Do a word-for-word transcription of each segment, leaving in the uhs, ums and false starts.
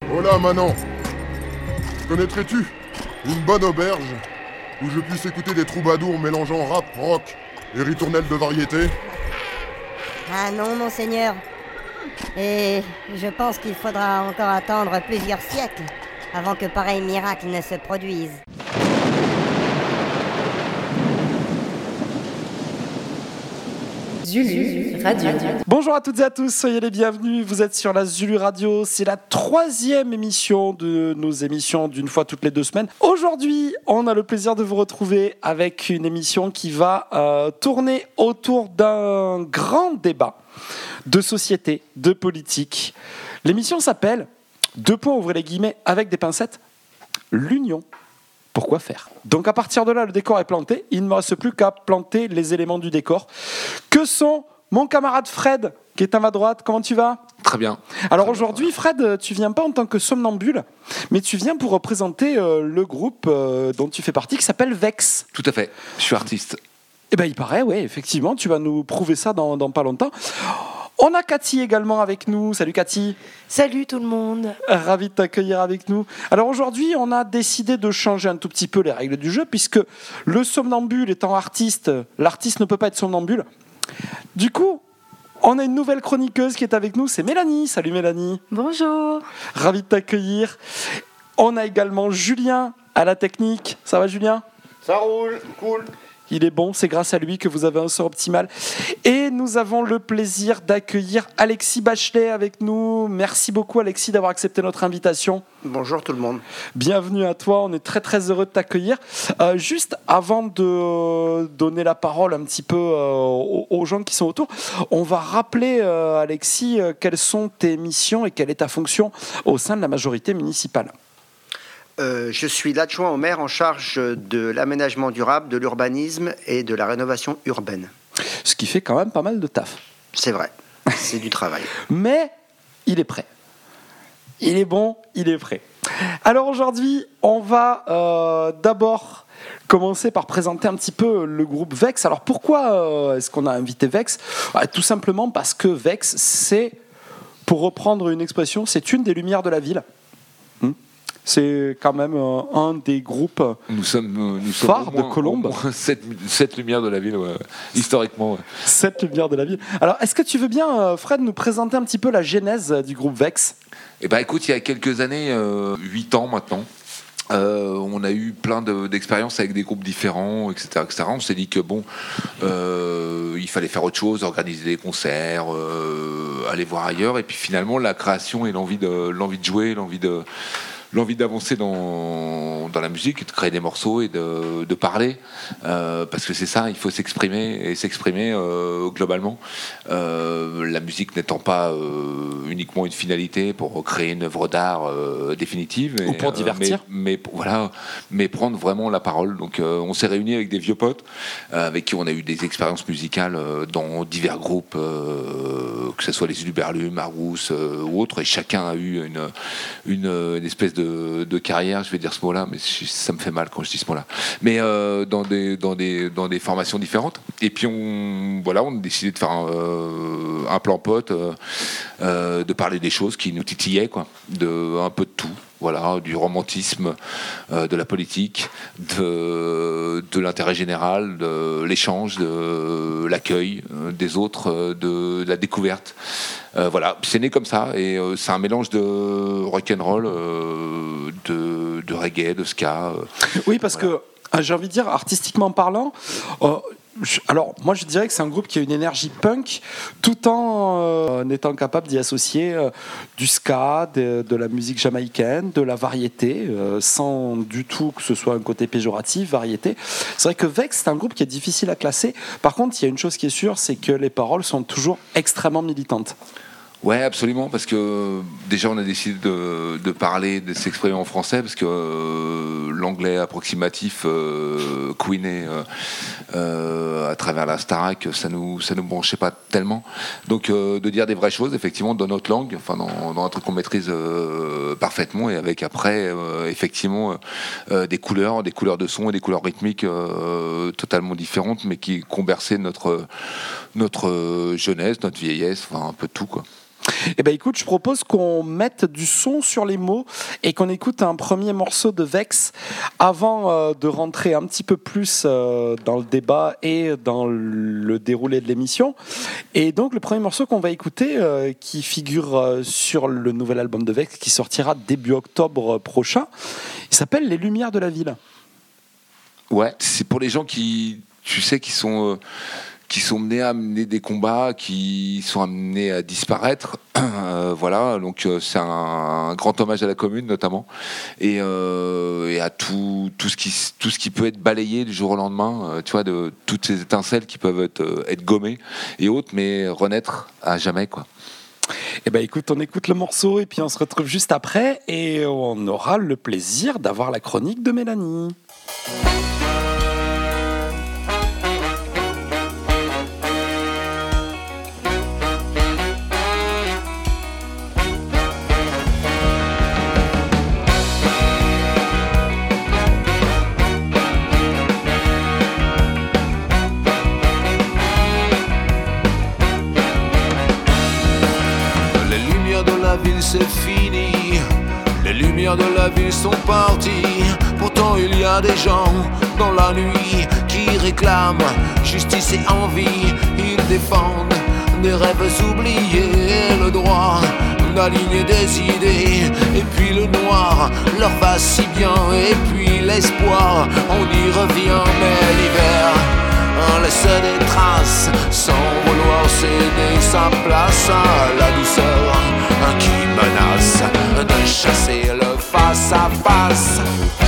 Hola Manon. Connaîtrais-tu une bonne auberge où je puisse écouter des troubadours mélangeant rap, rock et ritournelles de variété? Ah non, monseigneur. Et je pense qu'il faudra encore attendre plusieurs siècles avant que pareil miracle ne se produise. Zulu Radio. Bonjour à toutes et à tous, soyez les bienvenus, vous êtes sur la Zulu Radio, c'est la troisième émission de nos émissions d'une fois toutes les deux semaines. Aujourd'hui, on a le plaisir de vous retrouver avec une émission qui va euh, tourner autour d'un grand débat de société, de politique. L'émission s'appelle, deux points ouvrez les guillemets avec des pincettes, l'union. Pourquoi faire ? Donc à partir de là, le décor est planté. Il ne me reste plus qu'à planter les éléments du décor. Que sont mon camarade Fred, qui est à ma droite. Comment tu vas ? Très bien. Alors Très aujourd'hui, bien. Fred, tu viens pas en tant que somnambule, mais tu viens pour représenter euh, le groupe euh, dont tu fais partie, qui s'appelle Vex. Tout à fait. Je suis artiste. Eh ben, il paraît, oui, effectivement. Tu vas nous prouver ça dans, dans pas longtemps. On a Cathy également avec nous. Salut Cathy. Salut tout le monde. Ravi de t'accueillir avec nous. Alors aujourd'hui, on a décidé de changer un tout petit peu les règles du jeu, puisque le somnambule étant artiste, l'artiste ne peut pas être somnambule. Du coup, on a une nouvelle chroniqueuse qui est avec nous, c'est Mélanie. Salut Mélanie. Bonjour. Ravi de t'accueillir. On a également Julien à la technique. Ça va Julien ? Ça roule, cool. Il est bon, c'est grâce à lui que vous avez un sort optimal. Et nous avons le plaisir d'accueillir Alexis Bachelet avec nous. Merci beaucoup Alexis d'avoir accepté notre invitation. Bonjour tout le monde. Bienvenue à toi, on est très très heureux de t'accueillir. Euh, juste avant de donner la parole un petit peu euh, aux, aux gens qui sont autour, on va rappeler euh, Alexis, euh, quelles sont tes missions et quelle est ta fonction au sein de la majorité municipale. Euh, je suis l'adjoint au maire en charge de l'aménagement durable, de l'urbanisme et de la rénovation urbaine. Ce qui fait quand même pas mal de taf. C'est vrai, c'est du travail. Mais il est prêt. Il est bon, il est prêt. Alors aujourd'hui, on va euh, d'abord commencer par présenter un petit peu le groupe Vex. Alors pourquoi euh, est-ce qu'on a invité Vex ? ah, Tout simplement parce que Vex, c'est, pour reprendre une expression, c'est une des lumières de la ville. Hmm C'est quand même euh, un des groupes Nous sommes, nous sommes phares au moins, de Colombes. Au moins sept, sept lumières de la ville, ouais, historiquement. Ouais. Cette lumière de la ville. Alors, est-ce que tu veux bien, euh, Fred, nous présenter un petit peu la genèse du groupe Vex ? Eh ben, écoute, il y a quelques années, euh, huit ans maintenant, euh, on a eu plein de, d'expériences avec des groupes différents, et cetera, et cetera. On s'est dit que bon, euh, il fallait faire autre chose, organiser des concerts, euh, aller voir ailleurs. Et puis finalement, la création et l'envie de, l'envie de jouer, l'envie de l'envie d'avancer dans, dans la musique, de créer des morceaux et de, de parler, euh, parce que c'est ça, il faut s'exprimer et s'exprimer euh, globalement. Euh, la musique n'étant pas euh, uniquement une finalité pour créer une œuvre d'art euh, définitive, ou pour divertir, euh, mais, mais voilà, mais prendre vraiment la parole. Donc, euh, on s'est réunis avec des vieux potes euh, avec qui on a eu des expériences musicales euh, dans divers groupes, euh, que ce soit les Uluberlum, Arous euh, ou autres, et chacun a eu une, une, une espèce de De, de carrière, je vais dire ce mot-là, mais ça me fait mal quand je dis ce mot-là. Mais euh, dans des dans des dans des formations différentes. Et puis on voilà, on a décidé de faire un, euh, un plan pote, euh, euh, de parler des choses qui nous titillaient, quoi, de un peu de tout. Voilà, du romantisme, euh, de la politique, de, de l'intérêt général, de l'échange, de l'accueil euh, des autres, euh, de, de la découverte. Euh, voilà, c'est né comme ça, et euh, c'est un mélange de rock'n'roll, euh, de, de reggae, de ska. Euh, oui, parce voilà. que j'ai envie de dire, artistiquement parlant, euh, je, alors moi je dirais que c'est un groupe qui a une énergie punk, tout en euh, étant capable d'y associer euh, du ska, de, de la musique jamaïcaine, de la variété, euh, sans du tout que ce soit un côté péjoratif, variété. C'est vrai que Vex, c'est un groupe qui est difficile à classer. Par contre, il y a une chose qui est sûre, c'est que les paroles sont toujours extrêmement militantes. Ouais, absolument, parce que déjà on a décidé de, de parler, de s'exprimer en français, parce que euh, l'anglais approximatif euh, couiné euh, euh, à travers la Starac, ça nous ça nous branchait pas tellement. Donc euh, de dire des vraies choses, effectivement, dans notre langue, enfin dans, dans un truc qu'on maîtrise euh, parfaitement, et avec après euh, effectivement euh, des couleurs, des couleurs de son et des couleurs rythmiques euh, totalement différentes, mais qui ont bercé notre notre jeunesse, notre vieillesse, enfin un peu de tout, quoi. Eh ben écoute, je propose qu'on mette du son sur les mots et qu'on écoute un premier morceau de Vex avant euh, de rentrer un petit peu plus euh, dans le débat et dans le déroulé de l'émission. Et donc le premier morceau qu'on va écouter, euh, qui figure euh, sur le nouvel album de Vex, qui sortira début octobre prochain, il s'appelle Les Lumières de la Ville. Ouais, c'est pour les gens qui, tu sais, qui sont... Euh... qui sont menés à mener des combats, qui sont amenés à disparaître. Euh, voilà, donc euh, c'est un, un grand hommage à la commune notamment, et, euh, et à tout, tout, ce qui, tout ce qui peut être balayé du jour au lendemain, euh, tu vois, de toutes ces étincelles qui peuvent être, euh, être gommées et autres, mais renaître à jamais, quoi. Eh ben écoute, on écoute le morceau et puis on se retrouve juste après et on aura le plaisir d'avoir la chronique de Mélanie. C'est fini, les lumières de la ville sont parties. Pourtant il y a des gens dans la nuit qui réclament justice et envie. Ils défendent des rêves oubliés, le droit d'aligner des idées. Et puis le noir leur va si bien, et puis l'espoir, on y revient. Mais l'hiver laisse des traces sans vouloir céder sa place à la douceur qui menace de chasser le face à face.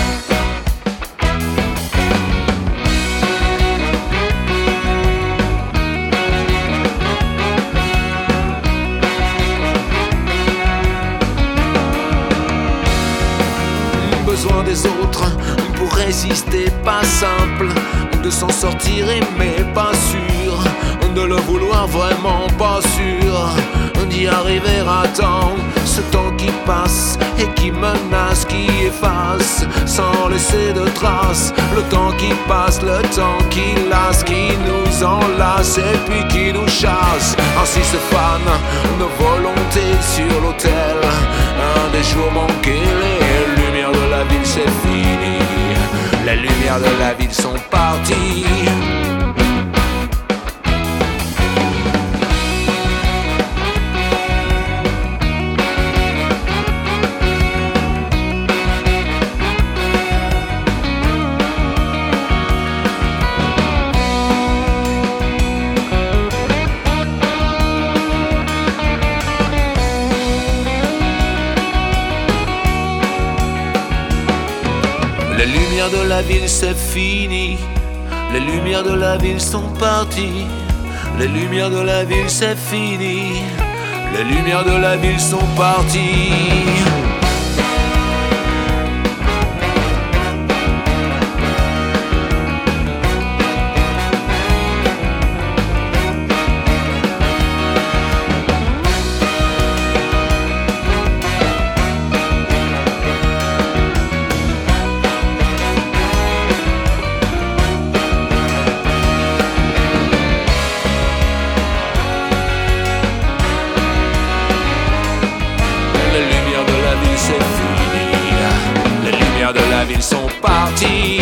Besoin des autres pour résister, pas simple de s'en sortir, mais pas sûr de le vouloir, vraiment pas sûr d'y arriver à temps. Ce temps qui passe et qui menace, qui efface sans laisser de traces. Le temps qui passe, le temps qui lasse, qui nous enlace et puis qui nous chasse. Ainsi se fanent nos volontés sur l'autel. Un des jours manqués, les lumières de la ville, c'est fini. Les lumières de la ville sont parties. Les lumières de la ville, c'est fini. Les lumières de la ville sont parties. Les lumières de la ville, c'est fini. Les lumières de la ville sont parties. Ils sont partis.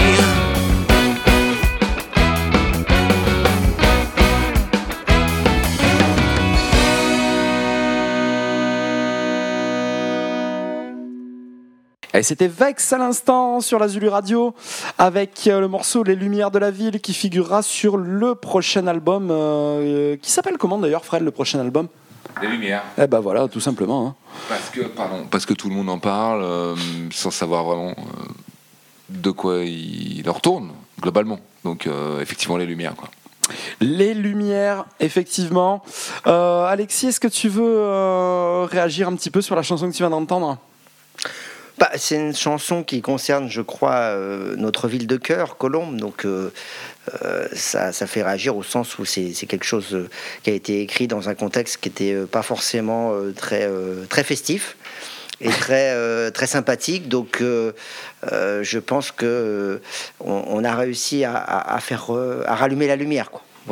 Et c'était Vex à l'instant sur la Zulu Radio avec le morceau Les Lumières de la Ville qui figurera sur le prochain album euh, qui s'appelle comment d'ailleurs, Fred, le prochain album? Les Lumières. Eh ben voilà, tout simplement. Hein. Parce que, pardon, parce que tout le monde en parle euh, sans savoir vraiment euh, de quoi il leur tourne, globalement. Donc, euh, effectivement, Les Lumières, quoi. Les Lumières, effectivement. Euh, Alexis, est-ce que tu veux euh, réagir un petit peu sur la chanson que tu viens d'entendre ? Bah, c'est une chanson qui concerne, je crois, euh, notre ville de cœur, Colombes. Donc, euh, euh, ça, ça fait réagir au sens où c'est, c'est quelque chose euh, qui a été écrit dans un contexte qui n'était euh, pas forcément euh, très, euh, très festif et très, euh, très sympathique. Donc, euh, euh, je pense qu'on euh, on a réussi à, à, à faire, euh, à rallumer la lumière, quoi. Voilà.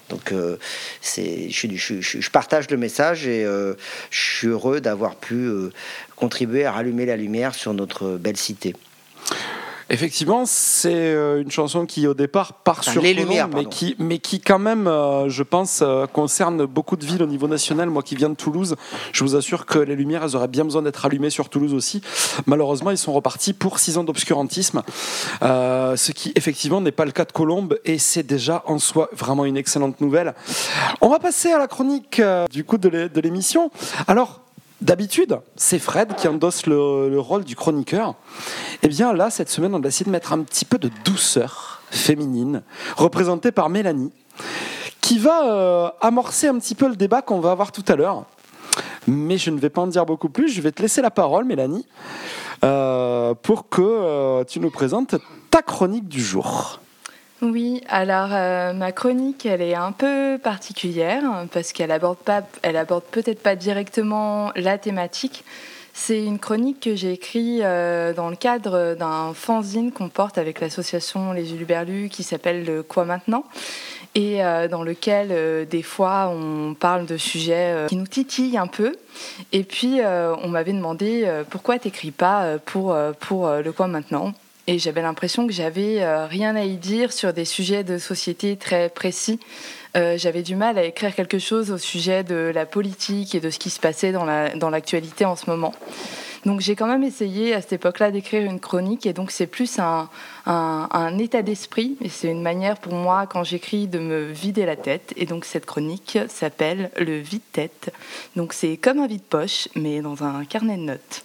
Donc euh, c'est, je, je, je, je partage le message et euh, je suis heureux d'avoir pu euh, contribuer à rallumer la lumière sur notre belle cité. Effectivement, c'est une chanson qui au départ part enfin, sur les Colombe, lumières, mais qui, mais qui quand même, euh, je pense, euh, concerne beaucoup de villes au niveau national. Moi qui viens de Toulouse, je vous assure que les lumières, elles auraient bien besoin d'être allumées sur Toulouse aussi. Malheureusement, ils sont repartis pour six ans d'obscurantisme, euh, ce qui effectivement n'est pas le cas de Colombe, et c'est déjà en soi vraiment une excellente nouvelle. On va passer à la chronique euh, du coup de, l'é- de l'émission. Alors, d'habitude, c'est Fred qui endosse le, le rôle du chroniqueur. Et bien là, cette semaine, on a essayé de mettre un petit peu de douceur féminine, représentée par Mélanie, qui va euh, amorcer un petit peu le débat qu'on va avoir tout à l'heure. Mais je ne vais pas en dire beaucoup plus. Je vais te laisser la parole, Mélanie, euh, pour que euh, tu nous présentes ta chronique du jour. Oui, alors euh, ma chronique, elle est un peu particulière parce qu'elle aborde pas, elle aborde peut-être pas directement la thématique. C'est une chronique que j'ai écrite euh, dans le cadre d'un fanzine qu'on porte avec l'association Les Uluberlus qui s'appelle le Quoi Maintenant, et euh, dans lequel euh, des fois on parle de sujets euh, qui nous titillent un peu. Et puis euh, on m'avait demandé euh, pourquoi t'écris pas pour, pour euh, le Quoi Maintenant. Et j'avais l'impression que j'avais euh, rien à y dire sur des sujets de société très précis. Euh, j'avais du mal à écrire quelque chose au sujet de la politique et de ce qui se passait dans, la, dans l'actualité en ce moment. Donc j'ai quand même essayé à cette époque-là d'écrire une chronique, et donc c'est plus un, un, un état d'esprit, et c'est une manière pour moi, quand j'écris, de me vider la tête. Et donc cette chronique s'appelle le vide-tête. Donc c'est comme un vide-poche, mais dans un carnet de notes.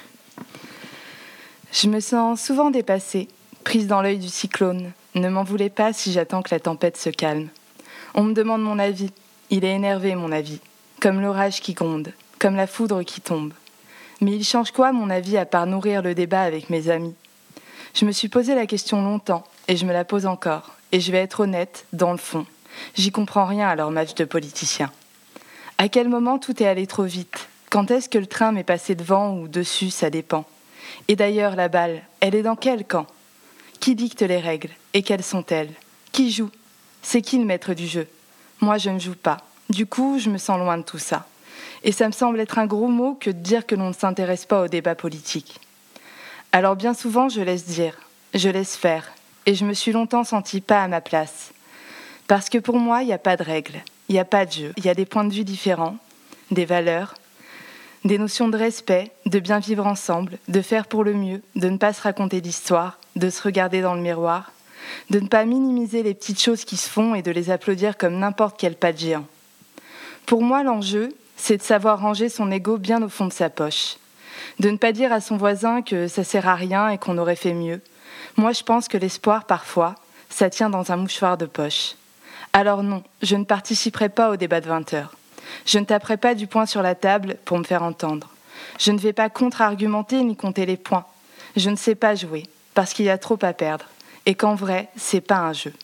Je me sens souvent dépassée, prise dans l'œil du cyclone. Ne m'en voulez pas si j'attends que la tempête se calme. On me demande mon avis. Il est énervé, mon avis. Comme l'orage qui gronde, comme la foudre qui tombe. Mais il change quoi, mon avis, à part nourrir le débat avec mes amis ? Je me suis posé la question longtemps, et je me la pose encore. Et je vais être honnête, dans le fond. J'y comprends rien à leur match de politiciens. À quel moment tout est allé trop vite ? Quand est-ce que le train m'est passé devant ou dessus, ça dépend. Et d'ailleurs, la balle, elle est dans quel camp ? Qui dicte les règles ? Et quelles sont-elles ? Qui joue ? C'est qui le maître du jeu ? Moi, je ne joue pas. Du coup, je me sens loin de tout ça. Et ça me semble être un gros mot que de dire que l'on ne s'intéresse pas au débat politique. Alors bien souvent, je laisse dire, je laisse faire. Et je me suis longtemps sentie pas à ma place. Parce que pour moi, il n'y a pas de règles, il n'y a pas de jeu. Il y a des points de vue différents, des valeurs, des notions de respect, de bien vivre ensemble, de faire pour le mieux, de ne pas se raconter d'histoire, de se regarder dans le miroir, de ne pas minimiser les petites choses qui se font et de les applaudir comme n'importe quel pas de géant. Pour moi, l'enjeu, c'est de savoir ranger son ego bien au fond de sa poche. De ne pas dire à son voisin que ça sert à rien et qu'on aurait fait mieux. Moi, je pense que l'espoir, parfois, ça tient dans un mouchoir de poche. Alors non, je ne participerai pas au débat de vingt heures. Je ne taperai pas du poing sur la table pour me faire entendre. Je ne vais pas contre-argumenter ni compter les points. Je ne sais pas jouer, parce qu'il y a trop à perdre, et qu'en vrai, c'est pas un jeu.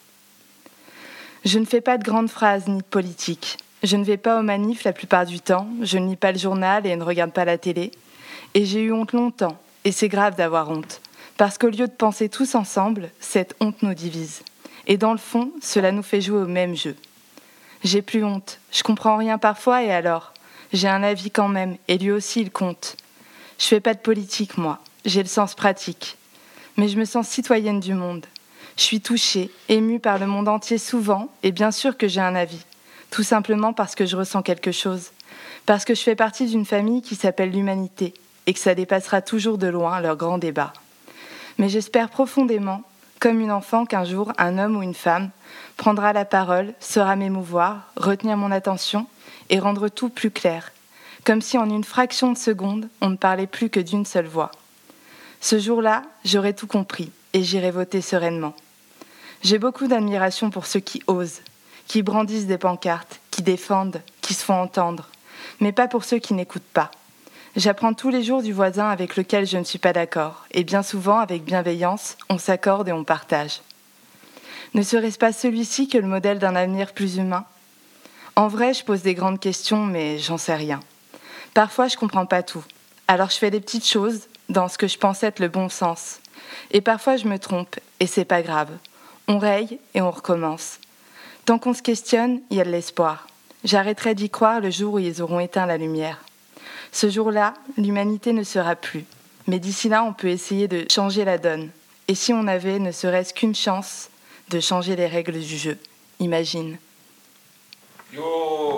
Je ne fais pas de grandes phrases ni de politique. Je ne vais pas aux manifs la plupart du temps, je ne lis pas le journal et ne regarde pas la télé. Et j'ai eu honte longtemps, et c'est grave d'avoir honte, parce qu'au lieu de penser tous ensemble, cette honte nous divise. Et dans le fond, cela nous fait jouer au même jeu. J'ai plus honte, je comprends rien parfois, et alors ? J'ai un avis quand même, et lui aussi il compte. Je fais pas de politique, moi, j'ai le sens pratique. Mais je me sens citoyenne du monde. Je suis touchée, émue par le monde entier souvent, et bien sûr que j'ai un avis. Tout simplement parce que je ressens quelque chose. Parce que je fais partie d'une famille qui s'appelle l'humanité, et que ça dépassera toujours de loin leur grand débat. Mais j'espère profondément, comme une enfant, qu'un jour, un homme ou une femme prendra la parole, saura m'émouvoir, retenir mon attention et rendre tout plus clair, comme si en une fraction de seconde, on ne parlait plus que d'une seule voix. Ce jour-là, j'aurai tout compris et j'irai voter sereinement. J'ai beaucoup d'admiration pour ceux qui osent, qui brandissent des pancartes, qui défendent, qui se font entendre, mais pas pour ceux qui n'écoutent pas. J'apprends tous les jours du voisin avec lequel je ne suis pas d'accord, et bien souvent, avec bienveillance, on s'accorde et on partage. Ne serait-ce pas celui-ci que le modèle d'un avenir plus humain ? En vrai, je pose des grandes questions, mais j'en sais rien. Parfois, je comprends pas tout. Alors je fais des petites choses dans ce que je pense être le bon sens. Et parfois, je me trompe, et c'est pas grave. On raye et on recommence. Tant qu'on se questionne, il y a de l'espoir. J'arrêterai d'y croire le jour où ils auront éteint la lumière. Ce jour-là, l'humanité ne sera plus. Mais d'ici là, on peut essayer de changer la donne. Et si on avait ne serait-ce qu'une chance de changer les règles du jeu, imagine. Yo!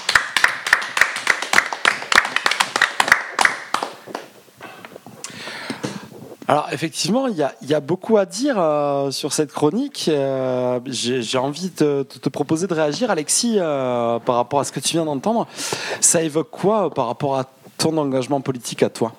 Alors effectivement, il y a, y a beaucoup à dire euh, sur cette chronique. Euh, j'ai, j'ai envie de, de te proposer de réagir, Alexis, euh, par rapport à ce que tu viens d'entendre. Ça évoque quoi euh, par rapport à ton engagement politique à toi ?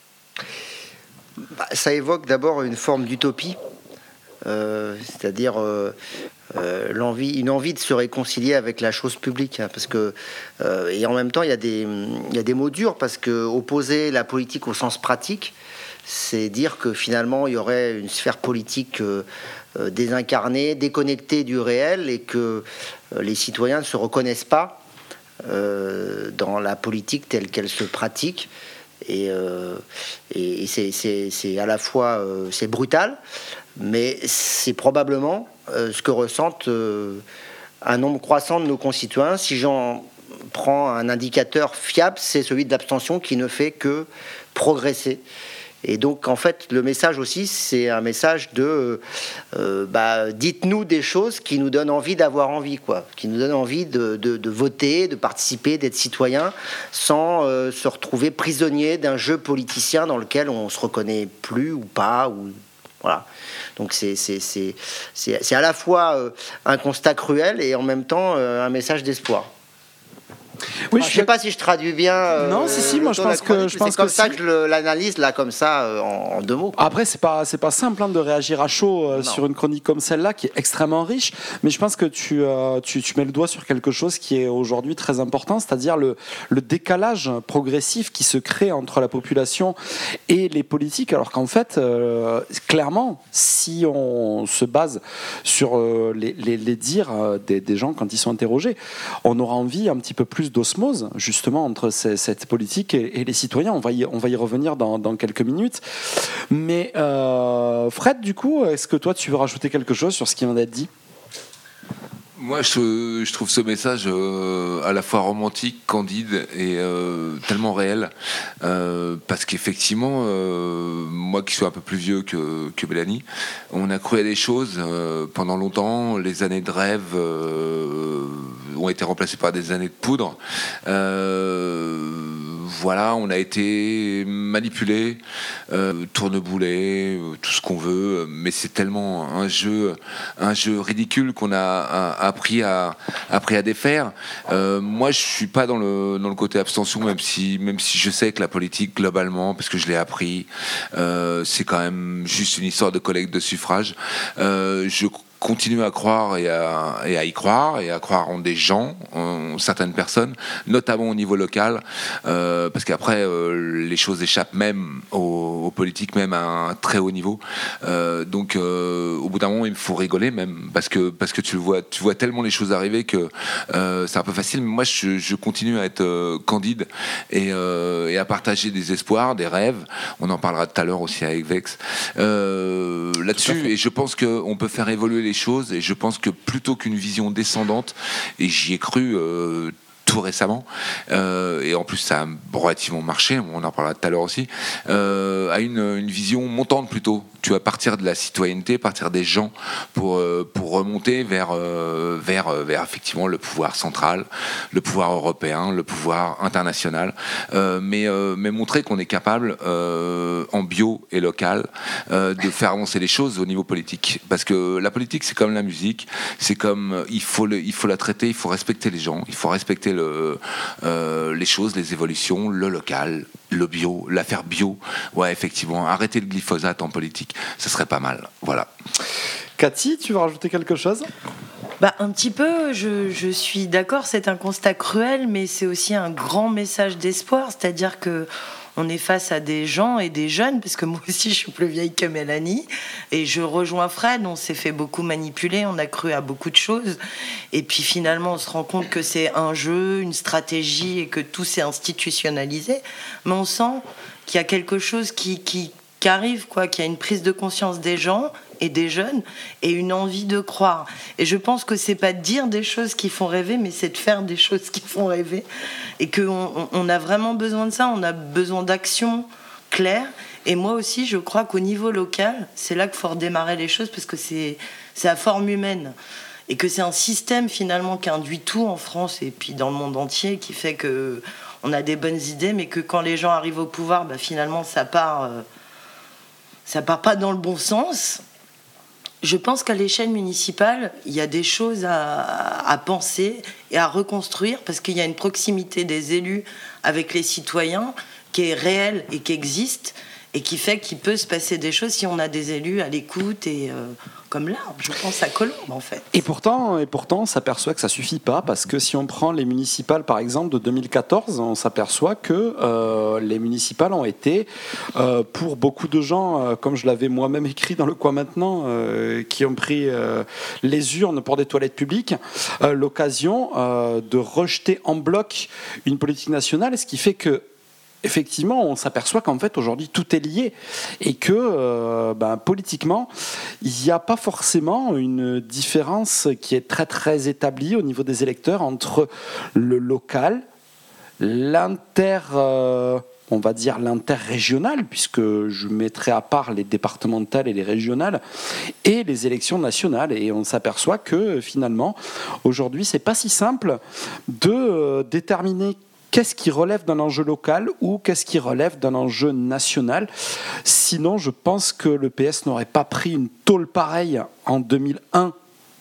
Bah, ça évoque d'abord une forme d'utopie, euh, c'est-à-dire euh, euh, l'envie, une envie de se réconcilier avec la chose publique, hein, parce que euh, et en même temps il y a des il y a des mots durs, parce que opposer la politique au sens pratique, c'est dire que finalement il y aurait une sphère politique euh, euh, désincarnée, déconnectée du réel, et que euh, les citoyens ne se reconnaissent pas euh, dans la politique telle qu'elle se pratique. Et, euh, et c'est, c'est, c'est à la fois euh, c'est brutal, mais c'est probablement euh, ce que ressentent euh, un nombre croissant de nos concitoyens. Si j'en prends un indicateur fiable, c'est celui de l'abstention, qui ne fait que progresser. Et donc, en fait, le message aussi, c'est un message de euh, bah, dites-nous des choses qui nous donnent envie d'avoir envie, quoi, qui nous donnent envie de, de, de voter, de participer, d'être citoyen, sans euh, se retrouver prisonnier d'un jeu politicien dans lequel on se reconnaît plus ou pas, ou voilà. Donc c'est c'est c'est c'est, c'est à la fois euh, un constat cruel et en même temps euh, un message d'espoir. Oui, je ne sais pas si je traduis bien. Euh, non, si, si, moi je pense que je pense c'est comme que ça si. que je le, l'analyse là, comme ça, euh, en, en deux mots. Quoi. Après, c'est pas c'est pas simple hein, de réagir à chaud euh, sur une chronique comme celle-là, qui est extrêmement riche. Mais je pense que tu euh, tu, tu mets le doigt sur quelque chose qui est aujourd'hui très important, c'est-à-dire le le décalage progressif qui se crée entre la population et les politiques. Alors qu'en fait, euh, clairement, si on se base sur euh, les, les les dires euh, des, des gens quand ils sont interrogés, on aura envie un petit peu plus d'osmose justement entre ces, cette politique et, et les citoyens. On va y, on va y revenir dans, dans quelques minutes. Mais euh, Fred, du coup, est-ce que toi tu veux rajouter quelque chose sur ce qui vient d'être dit ? Moi, je, je trouve ce message euh, à la fois romantique, candide et euh, tellement réel, euh, parce qu'effectivement, euh, moi qui suis un peu plus vieux que, que Mélanie, on a cru à des choses euh, pendant longtemps. Les années de rêve euh, ont été remplacées par des années de poudre. Euh, voilà, on a été manipulé, euh, tourneboulet, euh, tout ce qu'on veut, mais c'est tellement un jeu, un jeu ridicule qu'on a appris à, appris à défaire. Euh, moi, je suis pas dans le dans le côté abstention, même si même si je sais que la politique globalement, parce que je l'ai appris, euh, c'est quand même juste une histoire de collecte de suffrage. Euh, je continue à croire et à, et à y croire et à croire en des gens, en certaines personnes, notamment au niveau local, euh, parce qu'après euh, les choses échappent même aux, aux politiques, même à un très haut niveau. Euh, donc euh, au bout d'un moment, il me faut rigoler même, parce que parce que tu le vois, tu vois tellement les choses arriver que euh, c'est un peu facile. Mais moi, je, je continue à être euh, candide et, euh, et à partager des espoirs, des rêves. On en parlera tout à l'heure aussi avec Vex euh, là-dessus. Et je pense qu'on peut faire évoluer les choses, et je pense que plutôt qu'une vision descendante, et j'y ai cru euh, tout récemment, euh, et en plus ça a relativement marché, on en parlera tout à l'heure aussi, euh, à une, une vision montante plutôt. Tu vas partir de la citoyenneté, partir des gens pour, euh, pour remonter vers, euh, vers, vers effectivement le pouvoir central, le pouvoir européen, le pouvoir international, euh, mais, euh, mais montrer qu'on est capable euh, en bio et local euh, de faire avancer les choses au niveau politique. Parce que la politique, c'est comme la musique, c'est comme il faut, le, il faut la traiter, il faut respecter les gens, il faut respecter le, euh, les choses, les évolutions, le local, le bio, l'affaire bio. Ouais, effectivement, arrêter le glyphosate en politique, ce serait pas mal. Voilà. Cathy, tu veux rajouter quelque chose ? Bah, un petit peu, je, je suis d'accord, c'est un constat cruel, mais c'est aussi un grand message d'espoir, c'est-à-dire que on est face à des gens et des jeunes, parce que moi aussi je suis plus vieille que Mélanie, et je rejoins Fred, on s'est fait beaucoup manipuler, on a cru à beaucoup de choses, et puis finalement on se rend compte que c'est un jeu, une stratégie, et que tout s'est institutionnalisé, mais on sent qu'il y a quelque chose qui, qui, qui arrive, quoi, qu'il y a une prise de conscience des gens et des jeunes et une envie de croire. Et je pense que c'est pas de dire des choses qui font rêver, mais c'est de faire des choses qui font rêver. Et qu'on on a vraiment besoin de ça, on a besoin d'actions claires. Et moi aussi, je crois qu'au niveau local, c'est là qu'il faut redémarrer les choses, parce que c'est, c'est à forme humaine. Et que c'est un système finalement qui induit tout en France et puis dans le monde entier, qui fait que on a des bonnes idées, mais que quand les gens arrivent au pouvoir, bah, finalement ça part, euh, ça part pas dans le bon sens. Je pense qu'à l'échelle municipale, il y a des choses à, à penser et à reconstruire, parce qu'il y a une proximité des élus avec les citoyens qui est réelle et qui existe, et qui fait qu'il peut se passer des choses si on a des élus à l'écoute, et euh, comme là, je pense à Colombes en fait. Et pourtant, et pourtant, on s'aperçoit que ça suffit pas, parce que si on prend les municipales par exemple de deux mille quatorze, on s'aperçoit que euh, les municipales ont été, euh, pour beaucoup de gens, euh, comme je l'avais moi-même écrit dans Le Quoi Maintenant, euh, qui ont pris euh, les urnes pour des toilettes publiques, euh, l'occasion euh, de rejeter en bloc une politique nationale, ce qui fait que effectivement, on s'aperçoit qu'en fait, aujourd'hui, tout est lié et que, euh, ben, politiquement, il n'y a pas forcément une différence qui est très, très établie au niveau des électeurs entre le local, l'inter... Euh, on va dire l'interrégional, puisque je mettrai à part les départementales et les régionales, et les élections nationales. Et on s'aperçoit que, finalement, aujourd'hui, c'est pas si simple de euh, déterminer qu'est-ce qui relève d'un enjeu local ou qu'est-ce qui relève d'un enjeu national. Sinon, je pense que le P S n'aurait pas pris une tôle pareille en deux mille un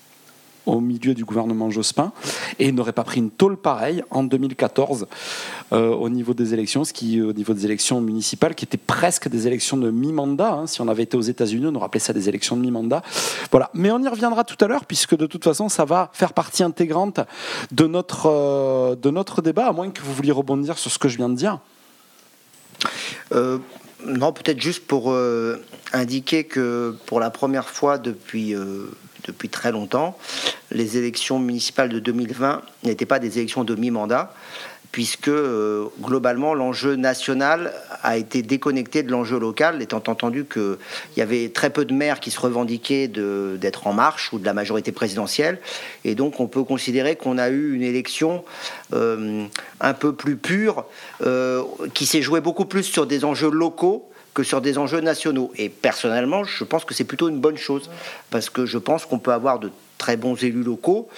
au milieu du gouvernement Jospin, et n'aurait pas pris une tôle pareille en deux mille quatorze euh, au niveau des élections, ce qui, au niveau des élections municipales, qui étaient presque des élections de mi-mandat. Hein. Si on avait été aux États-Unis, on aurait appelé ça des élections de mi-mandat. Voilà. Mais on y reviendra tout à l'heure, puisque de toute façon, ça va faire partie intégrante de notre, euh, de notre débat, à moins que vous vouliez rebondir sur ce que je viens de dire. Euh, non, peut-être juste pour euh, indiquer que pour la première fois depuis... Euh, depuis très longtemps, les élections municipales de deux mille vingt n'étaient pas des élections de mi-mandat, puisque euh, globalement l'enjeu national a été déconnecté de l'enjeu local, étant entendu qu'il y avait très peu de maires qui se revendiquaient de, d'être en marche ou de la majorité présidentielle, et donc on peut considérer qu'on a eu une élection euh, un peu plus pure, euh, qui s'est jouée beaucoup plus sur des enjeux locaux que sur des enjeux nationaux. Et personnellement, je pense que c'est plutôt une bonne chose, parce que je pense qu'on peut avoir de très bons élus locaux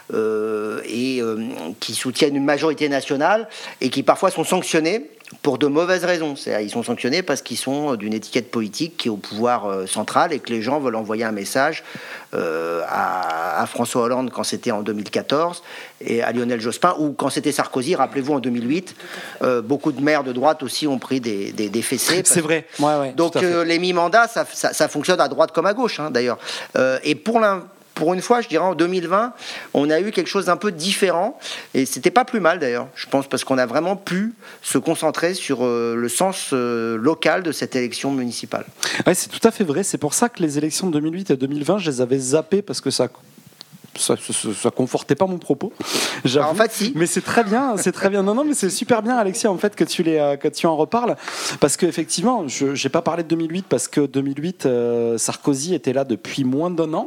euh, et euh, qui soutiennent une majorité nationale et qui parfois sont sanctionnés pour de mauvaises raisons. C'est-à-dire, ils sont sanctionnés parce qu'ils sont d'une étiquette politique qui est au pouvoir euh, central, et que les gens veulent envoyer un message euh, à, à François Hollande quand c'était en deux mille quatorze, et à Lionel Jospin, ou quand c'était Sarkozy, rappelez-vous, en deux mille huit. Euh, beaucoup de maires de droite aussi ont pris des, des, des fessées. C'est vrai. Ouais, ouais, donc euh, les mi-mandats, ça, ça, ça fonctionne à droite comme à gauche, hein, d'ailleurs. Euh, et pour l'un... Pour une fois, je dirais en deux mille vingt, on a eu quelque chose d'un peu différent, et c'était pas plus mal d'ailleurs, je pense, parce qu'on a vraiment pu se concentrer sur euh, le sens euh, local de cette élection municipale. Ouais, c'est tout à fait vrai. C'est pour ça que les élections de deux mille huit et deux mille vingt, je les avais zappées, parce que ça ça, ça, ça confortait pas mon propos. Alors en fait, si. Mais c'est très bien, c'est très bien. Non, non, mais c'est super bien, Alexia, en fait, que tu les, que tu en reparles, parce que effectivement, je j'ai pas parlé de deux mille huit parce que deux mille huit, euh, Sarkozy était là depuis moins d'un an,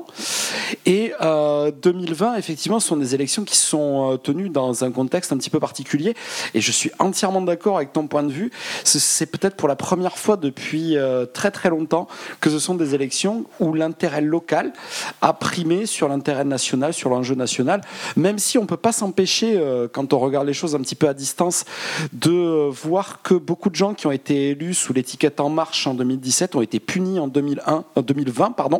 et euh, deux mille vingt, effectivement, ce sont des élections qui sont euh, tenues dans un contexte un petit peu particulier. Et je suis entièrement d'accord avec ton point de vue. C'est, c'est peut-être pour la première fois depuis euh, très très longtemps que ce sont des élections où l'intérêt local a primé sur l'intérêt national, sur l'enjeu national, même si on ne peut pas s'empêcher, euh, quand on regarde les choses un petit peu à distance, de euh, voir que beaucoup de gens qui ont été élus sous l'étiquette En Marche en deux mille dix-sept ont été punis en deux mille un, en deux mille vingt, pardon,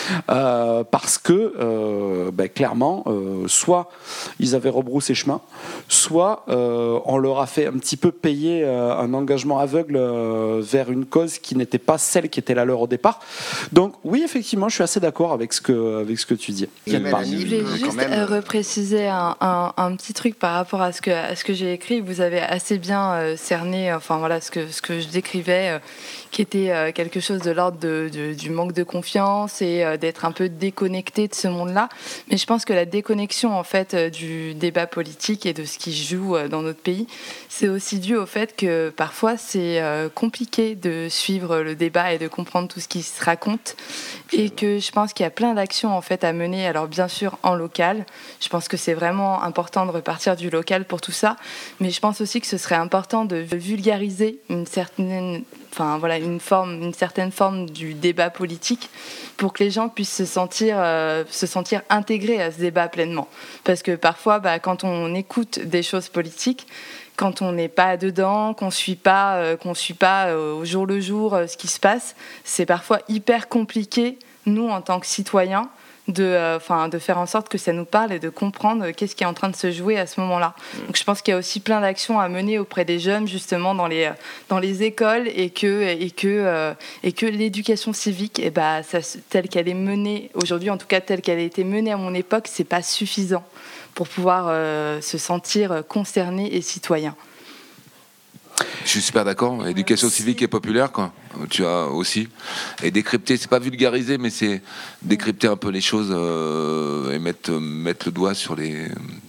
euh, parce que euh, ben, clairement, euh, soit ils avaient rebroussé chemin, soit euh, on leur a fait un petit peu payer euh, un engagement aveugle euh, vers une cause qui n'était pas celle qui était la leur au départ. Donc oui, effectivement, je suis assez d'accord avec ce que, avec ce que tu dis. Et Mélanie Je vais quand juste même... euh, repréciser un, un, un petit truc par rapport à ce que, à ce que j'ai écrit. Vous avez assez bien euh, cerné enfin, voilà, ce, que, ce que je décrivais, euh, qui était euh, quelque chose de l'ordre de, de, du manque de confiance et euh, d'être un peu déconnecté de ce monde-là. Mais je pense que la déconnexion en fait, euh, du débat politique et de ce qui se joue euh, dans notre pays, c'est aussi dû au fait que parfois c'est euh, compliqué de suivre le débat et de comprendre tout ce qui se raconte. Et que je pense qu'il y a plein d'actions en fait, à mener. Alors bien sûr en local, je pense que c'est vraiment important de repartir du local pour tout ça, mais je pense aussi que ce serait important de vulgariser une certaine, enfin voilà, une forme, une certaine forme du débat politique pour que les gens puissent se sentir, euh, se sentir intégrés à ce débat pleinement. Parce que parfois, bah, quand on écoute des choses politiques, quand on n'est pas dedans, qu'on suit pas, euh, qu'on suit pas euh, au jour le jour euh, ce qui se passe, c'est parfois hyper compliqué, nous en tant que citoyens, de, euh, enfin, de faire en sorte que ça nous parle et de comprendre qu'est-ce qui est en train de se jouer à ce moment-là. Donc je pense qu'il y a aussi plein d'actions à mener auprès des jeunes, justement dans les, dans les écoles, et que, et que, euh, et que l'éducation civique, et bah, ça, telle qu'elle est menée aujourd'hui, en tout cas telle qu'elle a été menée à mon époque, c'est pas suffisant pour pouvoir euh, se sentir concerné et citoyen. Je suis super d'accord. Éducation civique et populaire, quoi. Tu as aussi. Et décrypter, c'est pas vulgariser, mais c'est décrypter un peu les choses euh, et mettre, mettre le doigt sur les,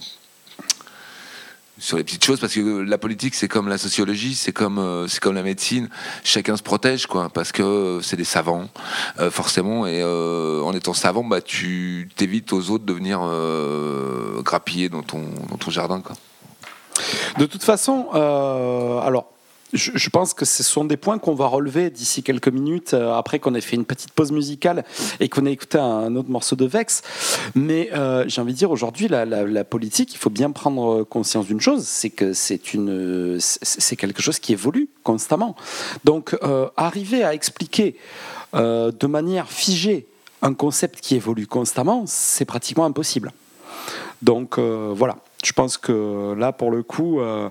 sur les petites choses. Parce que la politique, c'est comme la sociologie, c'est comme, euh, c'est comme la médecine. Chacun se protège, quoi. Parce que c'est des savants, euh, forcément. Et euh, en étant savant, bah, tu t'évites aux autres de venir euh, grappiller dans ton, dans ton jardin, quoi. De toute façon, euh, alors, je, je pense que ce sont des points qu'on va relever d'ici quelques minutes, euh, après qu'on ait fait une petite pause musicale et qu'on ait écouté un autre morceau de Vex. Mais euh, j'ai envie de dire, aujourd'hui, la, la, la politique, il faut bien prendre conscience d'une chose, c'est que c'est, une, c'est quelque chose qui évolue constamment. Donc, euh, arriver à expliquer euh, de manière figée un concept qui évolue constamment, c'est pratiquement impossible. Donc, euh, voilà. Je pense que là, pour le coup, euh,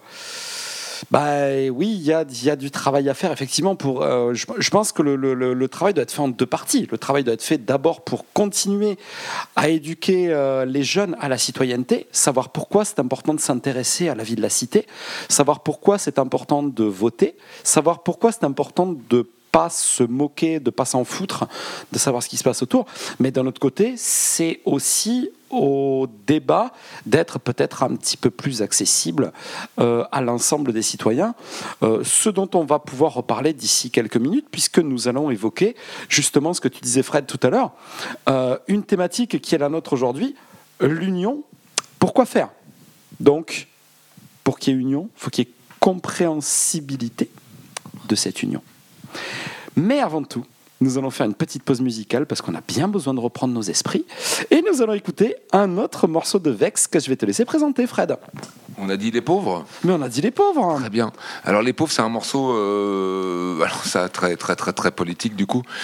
bah, oui, il y a, y a du travail à faire, effectivement. Pour, euh, je, je pense que le, le, le travail doit être fait en deux parties. Le travail doit être fait d'abord pour continuer à éduquer euh, les jeunes à la citoyenneté, savoir pourquoi c'est important de s'intéresser à la vie de la cité, savoir pourquoi c'est important de voter, savoir pourquoi c'est important de pas se moquer, de pas s'en foutre, de savoir ce qui se passe autour. Mais d'un autre côté, c'est aussi au débat d'être peut-être un petit peu plus accessible euh, à l'ensemble des citoyens, euh, ce dont on va pouvoir reparler d'ici quelques minutes, puisque nous allons évoquer justement ce que tu disais, Fred, tout à l'heure, euh, une thématique qui est la nôtre aujourd'hui, l'union. Pourquoi faire ? Donc, pour qu'il y ait union, il faut qu'il y ait compréhensibilité de cette union. Mais avant tout, nous allons faire une petite pause musicale parce qu'on a bien besoin de reprendre nos esprits. Et nous allons écouter un autre morceau de Vex que je vais te laisser présenter, Fred. On a dit les pauvres. Mais on a dit les pauvres. Très bien. Alors les pauvres, c'est un morceau, euh, alors ça très très très très politique du coup,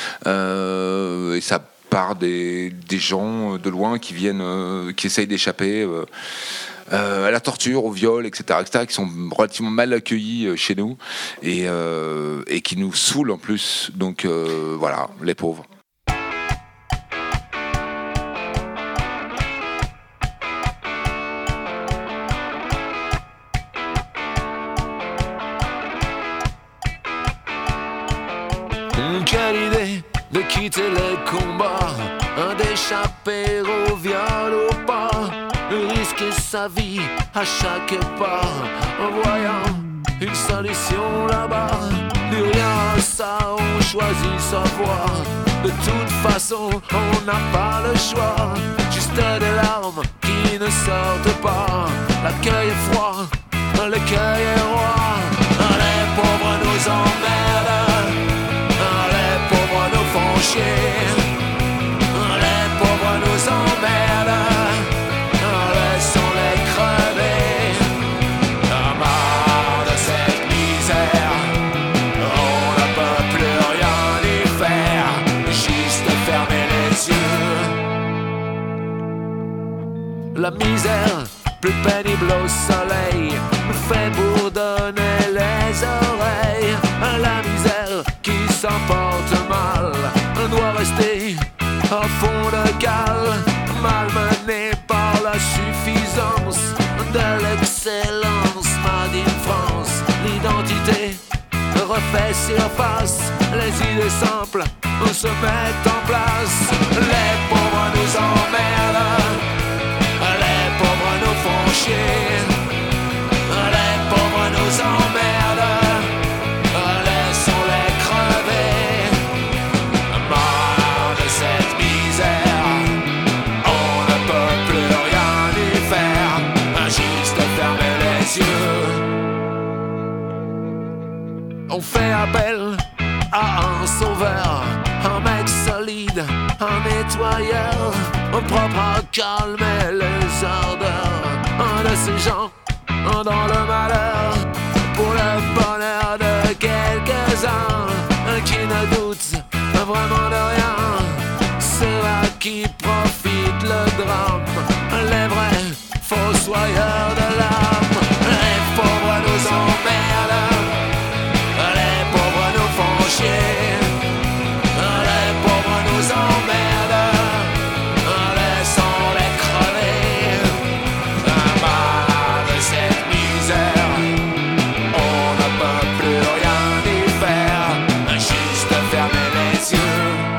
euh, et ça part des, des gens de loin qui viennent, euh, qui essayent d'échapper. Euh, Euh, à la torture, au viol, et cetera, et cetera, qui sont relativement mal accueillis euh, chez nous et, euh, et qui nous saoulent en plus. Donc euh, voilà, les pauvres. Quelle idée de quitter les combats, d'échapper au viol ou pas, risquer sa vie à chaque pas, en voyant une solution là-bas. Plus rien à ça, on choisit sa voie. De toute façon, on n'a pas le choix. Juste des larmes qui ne sortent pas. L'accueil est froid, l'accueil est roi. Les pauvres nous emmerdent, les pauvres nous font chier. Les pauvres nous emmerdent, laissons-les crever. Marre de cette misère, on ne peut plus rien y faire, juste fermer les yeux. La misère, plus pénible au soleil, nous fait bourdonner les oreilles. La misère qui s'emporte mal doit rester au fond de cale, malmenée s'élance, Made in France. L'identité refait surface, les idées simples se mettent en place. Les pauvres nous emmerdent, les pauvres nous font chier, les pauvres nous emmerdent, laissons-les crever. Marre de cette misère, on ne peut plus rien y faire, juste fermer les yeux. On fait appel à un sauveur, un mec solide, un nettoyeur, un propre à calmer les ardeurs. Un de ces gens dans le malheur, pour le bonheur de quelques-uns qui ne doutent vraiment de rien. C'est là qui profite le drame, les vrais fossoyeurs de l'âme. Les pauvres nous emmerdent, les pauvres nous emmerdent, laissons-les crever. Marre de cette misère, on ne peut plus rien y faire, juste fermer les yeux.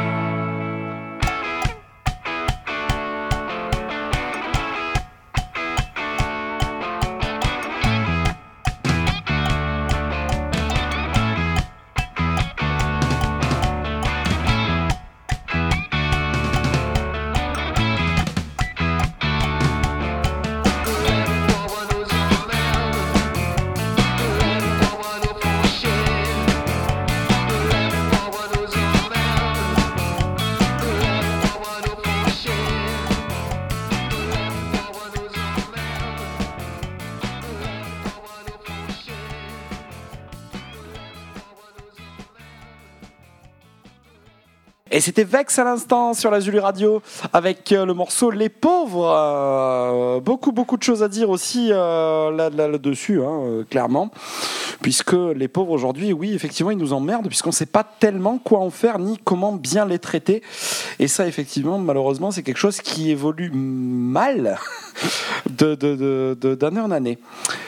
Et c'était Vex à l'instant sur la Zulu Radio avec euh, le morceau Les Pauvres. Euh, beaucoup, beaucoup de choses à dire aussi euh, là, là, là-dessus, hein, euh, clairement. Puisque les pauvres aujourd'hui, oui, effectivement, ils nous emmerdent, puisqu'on ne sait pas tellement quoi en faire ni comment bien les traiter. Et ça, effectivement, malheureusement, c'est quelque chose qui évolue mal de, de, de, de, d'année en année.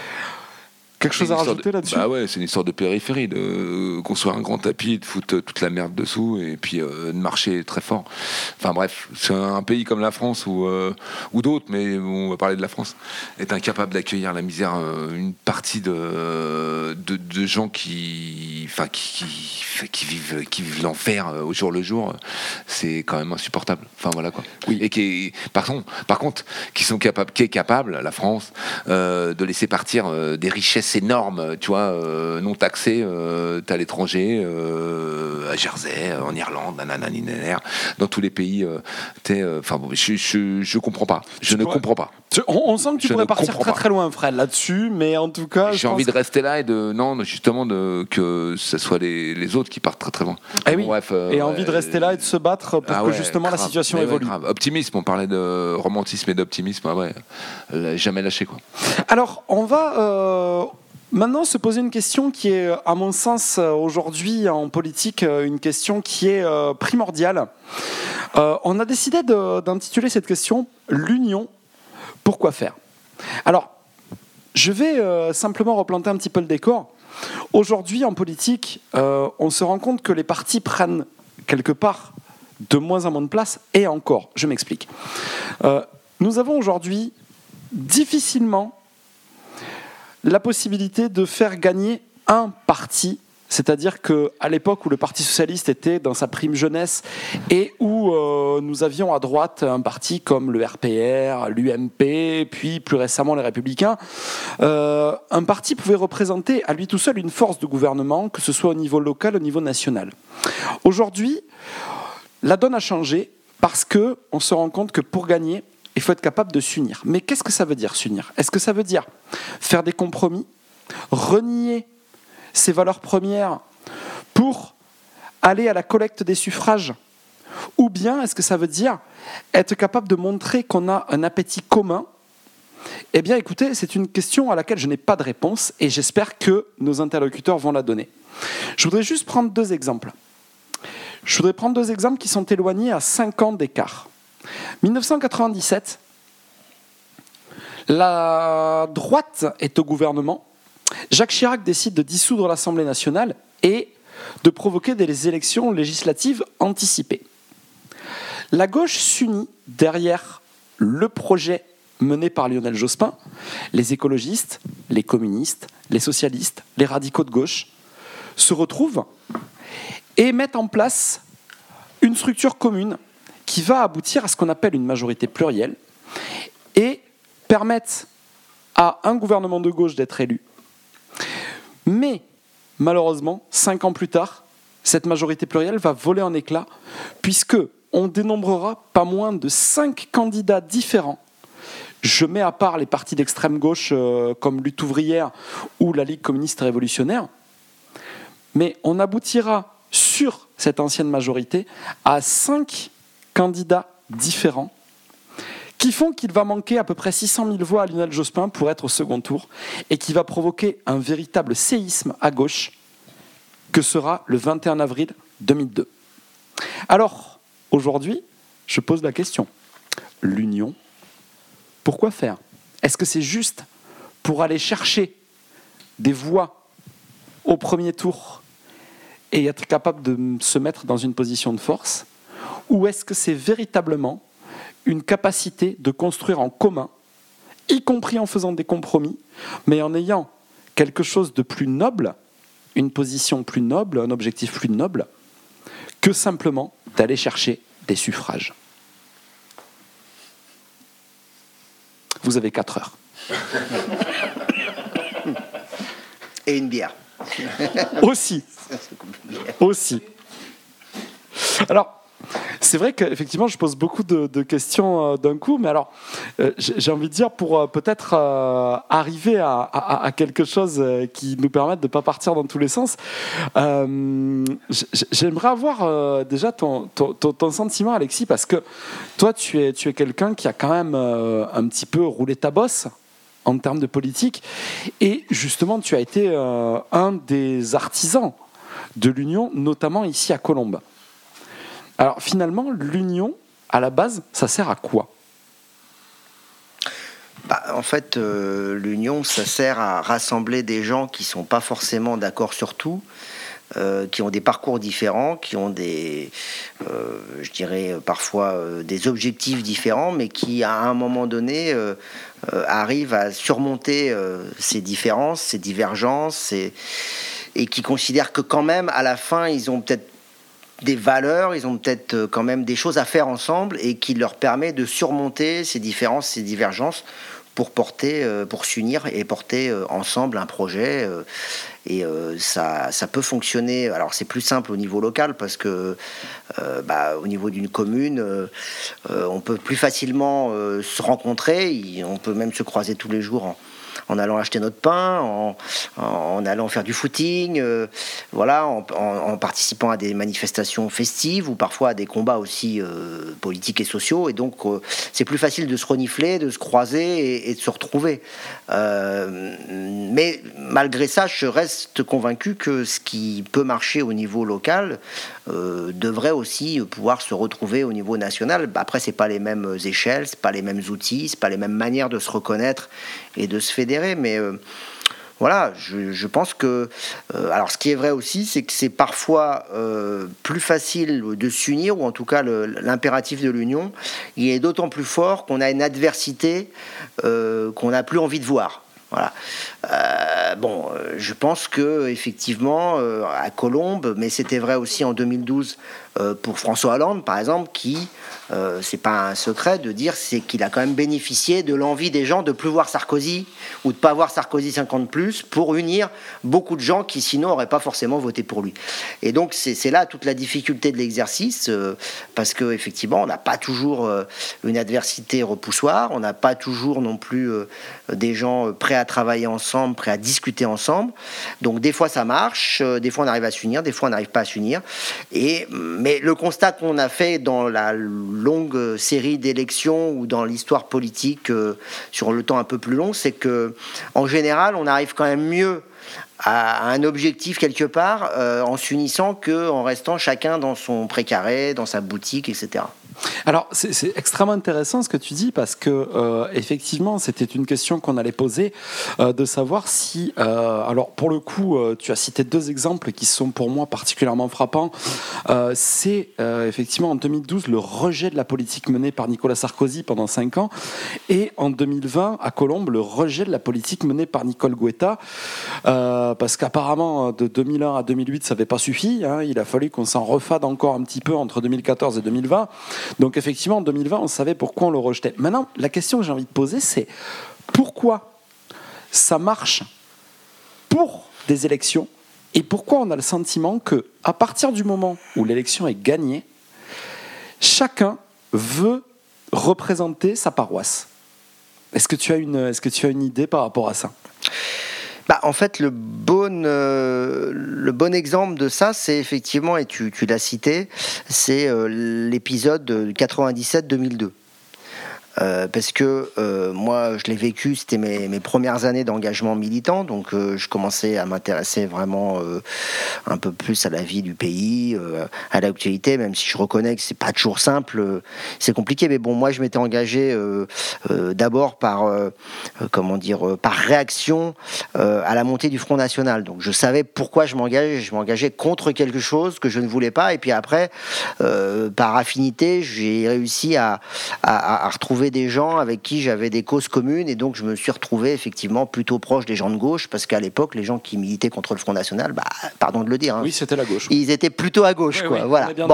Quelque chose à rajouter de, là-dessus ? Bah ouais, c'est une histoire de périphérie, de euh, construire un grand tapis, de foutre toute la merde dessous et puis euh, de marcher très fort. Enfin bref, c'est un pays comme la France ou euh, ou d'autres, mais on va parler de la France, est incapable d'accueillir la misère. Euh, une partie de, de de gens qui, enfin qui, qui qui vivent qui vivent l'enfer euh, au jour le jour, c'est quand même insupportable. Enfin voilà quoi. Oui. Et qui est, par contre, par contre, qui sont capables, qui est capable, la France, euh, de laisser partir euh, des richesses énormes, tu vois, euh, non taxées, euh, à l'étranger, euh, à Jersey, en Irlande, nananinaner, dans tous les pays. Euh, enfin, bon, je, je, je comprends pas. Je tu ne pourrais, comprends pas. Tu, on, on sent que tu je pourrais partir très pas. très loin, Fred, là-dessus, mais en tout cas, j'ai envie de rester là et de non, justement, de que ce soit les, les autres qui partent très très loin. Et oui. Bref, euh, et envie de rester là et de se battre pour ah ouais, que justement grave, la situation évolue. Ouais, optimisme, on parlait de romantisme et d'optimisme, ah ouais, jamais lâché quoi. Alors, on va. Euh, Maintenant, se poser une question qui est, à mon sens, aujourd'hui en politique, une question qui est euh, primordiale. Euh, on a décidé de, d'intituler cette question « L'union, pourquoi faire ?» Alors, je vais euh, simplement replanter un petit peu le décor. Aujourd'hui, en politique, euh, on se rend compte que les partis prennent quelque part de moins en moins de place, et encore, je m'explique. Euh, nous avons aujourd'hui difficilement la possibilité de faire gagner un parti, c'est-à-dire qu'à l'époque où le Parti socialiste était dans sa prime jeunesse et où euh, nous avions à droite un parti comme le R P R, l'U M P, puis plus récemment les Républicains, euh, un parti pouvait représenter à lui tout seul une force de gouvernement, que ce soit au niveau local, au niveau national. Aujourd'hui, la donne a changé parce qu'on se rend compte que pour gagner, il faut être capable de s'unir. Mais qu'est-ce que ça veut dire, s'unir ? Est-ce que ça veut dire faire des compromis, renier ses valeurs premières pour aller à la collecte des suffrages ? Ou bien est-ce que ça veut dire être capable de montrer qu'on a un appétit commun ? Eh bien, écoutez, c'est une question à laquelle je n'ai pas de réponse et j'espère que nos interlocuteurs vont la donner. Je voudrais juste prendre deux exemples. Je voudrais prendre deux exemples qui sont éloignés à cinq ans d'écart. mille neuf cent quatre-vingt-dix-sept, La droite est au gouvernement. Jacques Chirac décide de dissoudre l'Assemblée nationale et de provoquer des élections législatives anticipées. La gauche s'unit derrière le projet mené par Lionel Jospin, les écologistes, les communistes, les socialistes, les radicaux de gauche se retrouvent et mettent en place une structure commune qui va aboutir à ce qu'on appelle une majorité plurielle et permettre à un gouvernement de gauche d'être élu. Mais malheureusement, cinq ans plus tard, cette majorité plurielle va voler en éclats puisque on dénombrera pas moins de cinq candidats différents. Je mets à part les partis d'extrême gauche euh, comme Lutte ouvrière ou la Ligue communiste révolutionnaire, mais on aboutira sur cette ancienne majorité à cinq candidats différents qui font qu'il va manquer à peu près six cent mille voix à Lionel Jospin pour être au second tour et qui va provoquer un véritable séisme à gauche que sera le vingt et un avril deux mille deux. Alors, aujourd'hui, je pose la question. L'union, pourquoi faire ? Est-ce que c'est juste pour aller chercher des voix au premier tour et être capable de se mettre dans une position de force ? Ou est-ce que c'est véritablement une capacité de construire en commun, y compris en faisant des compromis, mais en ayant quelque chose de plus noble, une position plus noble, un objectif plus noble, que simplement d'aller chercher des suffrages. Vous avez quatre heures. Et une bière. Aussi. Aussi. Alors, c'est vrai qu'effectivement, je pose beaucoup de, de questions euh, d'un coup, mais alors, euh, j'ai envie de dire, pour euh, peut-être euh, arriver à, à, à quelque chose euh, qui nous permette de ne pas partir dans tous les sens, euh, j'aimerais avoir euh, déjà ton, ton, ton, ton sentiment, Alexis, parce que toi, tu es, tu es quelqu'un qui a quand même euh, un petit peu roulé ta bosse en termes de politique, et justement, tu as été euh, un des artisans de l'Union, notamment ici à Colombes. Alors finalement, l'union, à la base, ça sert à quoi ? Bah, en fait, euh, l'union, ça sert à rassembler des gens qui ne sont pas forcément d'accord sur tout, euh, qui ont des parcours différents, qui ont des, euh, je dirais parfois euh, des objectifs différents, mais qui, à un moment donné, euh, euh, arrivent à surmonter euh, ces différences, ces divergences, et, et qui considèrent que quand même, à la fin, ils ont peut-être des valeurs, ils ont peut-être quand même des choses à faire ensemble et qui leur permet de surmonter ces différences, ces divergences pour porter, pour s'unir et porter ensemble un projet. Et ça, ça peut fonctionner. Alors c'est plus simple au niveau local parce que euh, bah, au niveau d'une commune, euh, on peut plus facilement euh, se rencontrer. On peut même se croiser tous les jours en en allant acheter notre pain, en, en, en allant faire du footing, euh, voilà, en, en, en participant à des manifestations festives ou parfois à des combats aussi euh, politiques et sociaux. Et donc, euh, c'est plus facile de se renifler, de se croiser et, et de se retrouver. Euh, mais malgré ça, je reste convaincu que ce qui peut marcher au niveau local euh, devrait aussi pouvoir se retrouver au niveau national. Après, c'est pas les mêmes échelles, c'est pas les mêmes outils, c'est pas les mêmes manières de se reconnaître et de se fédérer, mais euh, voilà, je, je pense que euh, alors ce qui est vrai aussi, c'est que c'est parfois euh, plus facile de s'unir, ou en tout cas le, l'impératif de l'union, il est d'autant plus fort qu'on a une adversité euh, qu'on n'a plus envie de voir. Voilà. Euh, bon, je pense que effectivement euh, à Colombes, mais c'était vrai aussi en deux mille douze euh, pour François Hollande, par exemple, qui euh, c'est pas un secret de dire, c'est qu'il a quand même bénéficié de l'envie des gens de plus voir Sarkozy ou de pas voir Sarkozy cinquante plus pour unir beaucoup de gens qui sinon n'auraient pas forcément voté pour lui. Et donc c'est, c'est là toute la difficulté de l'exercice euh, parce que effectivement on n'a pas toujours euh, une adversité repoussoire, on n'a pas toujours non plus euh, des gens prêts à travailler ensemble, prêts à discuter ensemble. Donc des fois ça marche, euh, des fois on arrive à s'unir, des fois on n'arrive pas à s'unir. Et mais le constat qu'on a fait dans la longue série d'élections ou dans l'histoire politique euh, sur le temps un peu plus long, c'est que en général, on arrive quand même mieux à un objectif quelque part euh, en s'unissant qu'en restant chacun dans son précaré, dans sa boutique, et cetera. Alors, c'est, c'est extrêmement intéressant ce que tu dis parce que, euh, effectivement, c'était une question qu'on allait poser, euh, de savoir si. Euh, alors, pour le coup, euh, tu as cité deux exemples qui sont pour moi particulièrement frappants. Euh, c'est euh, effectivement en deux mille douze le rejet de la politique menée par Nicolas Sarkozy pendant cinq ans et en deux mille vingt, à Colombes, le rejet de la politique menée par Nicole Guetta. Euh, parce qu'apparemment, de deux mille un à deux mille huit, ça n'avait pas suffi. Hein, il a fallu qu'on s'en refade encore un petit peu entre deux mille quatorze et deux mille vingt. Donc effectivement, en deux mille vingt, on savait pourquoi on le rejetait. Maintenant, la question que j'ai envie de poser, c'est pourquoi ça marche pour des élections et pourquoi on a le sentiment que, à partir du moment où l'élection est gagnée, chacun veut représenter sa paroisse. Est-ce que tu as une, est-ce que tu as une idée par rapport à ça ? Bah, en fait, le bon, euh, le bon exemple de ça, c'est effectivement, et tu, tu l'as cité, c'est euh, l'épisode de quatre-vingt-dix-sept deux mille deux. Euh, parce que euh, moi, je l'ai vécu, c'était mes, mes premières années d'engagement militant, donc euh, je commençais à m'intéresser vraiment euh, un peu plus à la vie du pays, euh, à l'actualité, même si je reconnais que c'est pas toujours simple, euh, c'est compliqué. Mais bon, moi, je m'étais engagé euh, euh, d'abord par, euh, comment dire, euh, par réaction euh, à la montée du Front National. Donc, je savais pourquoi je m'engageais. Je m'engageais contre quelque chose que je ne voulais pas, et puis après, euh, par affinité, j'ai réussi à, à, à retrouver des gens avec qui j'avais des causes communes, et donc je me suis retrouvé effectivement plutôt proche des gens de gauche, parce qu'à l'époque, les gens qui militaient contre le Front National, bah, pardon de le dire, hein, oui, c'était la gauche. Ils étaient plutôt à gauche, oui, quoi. Oui, voilà. Bien bon,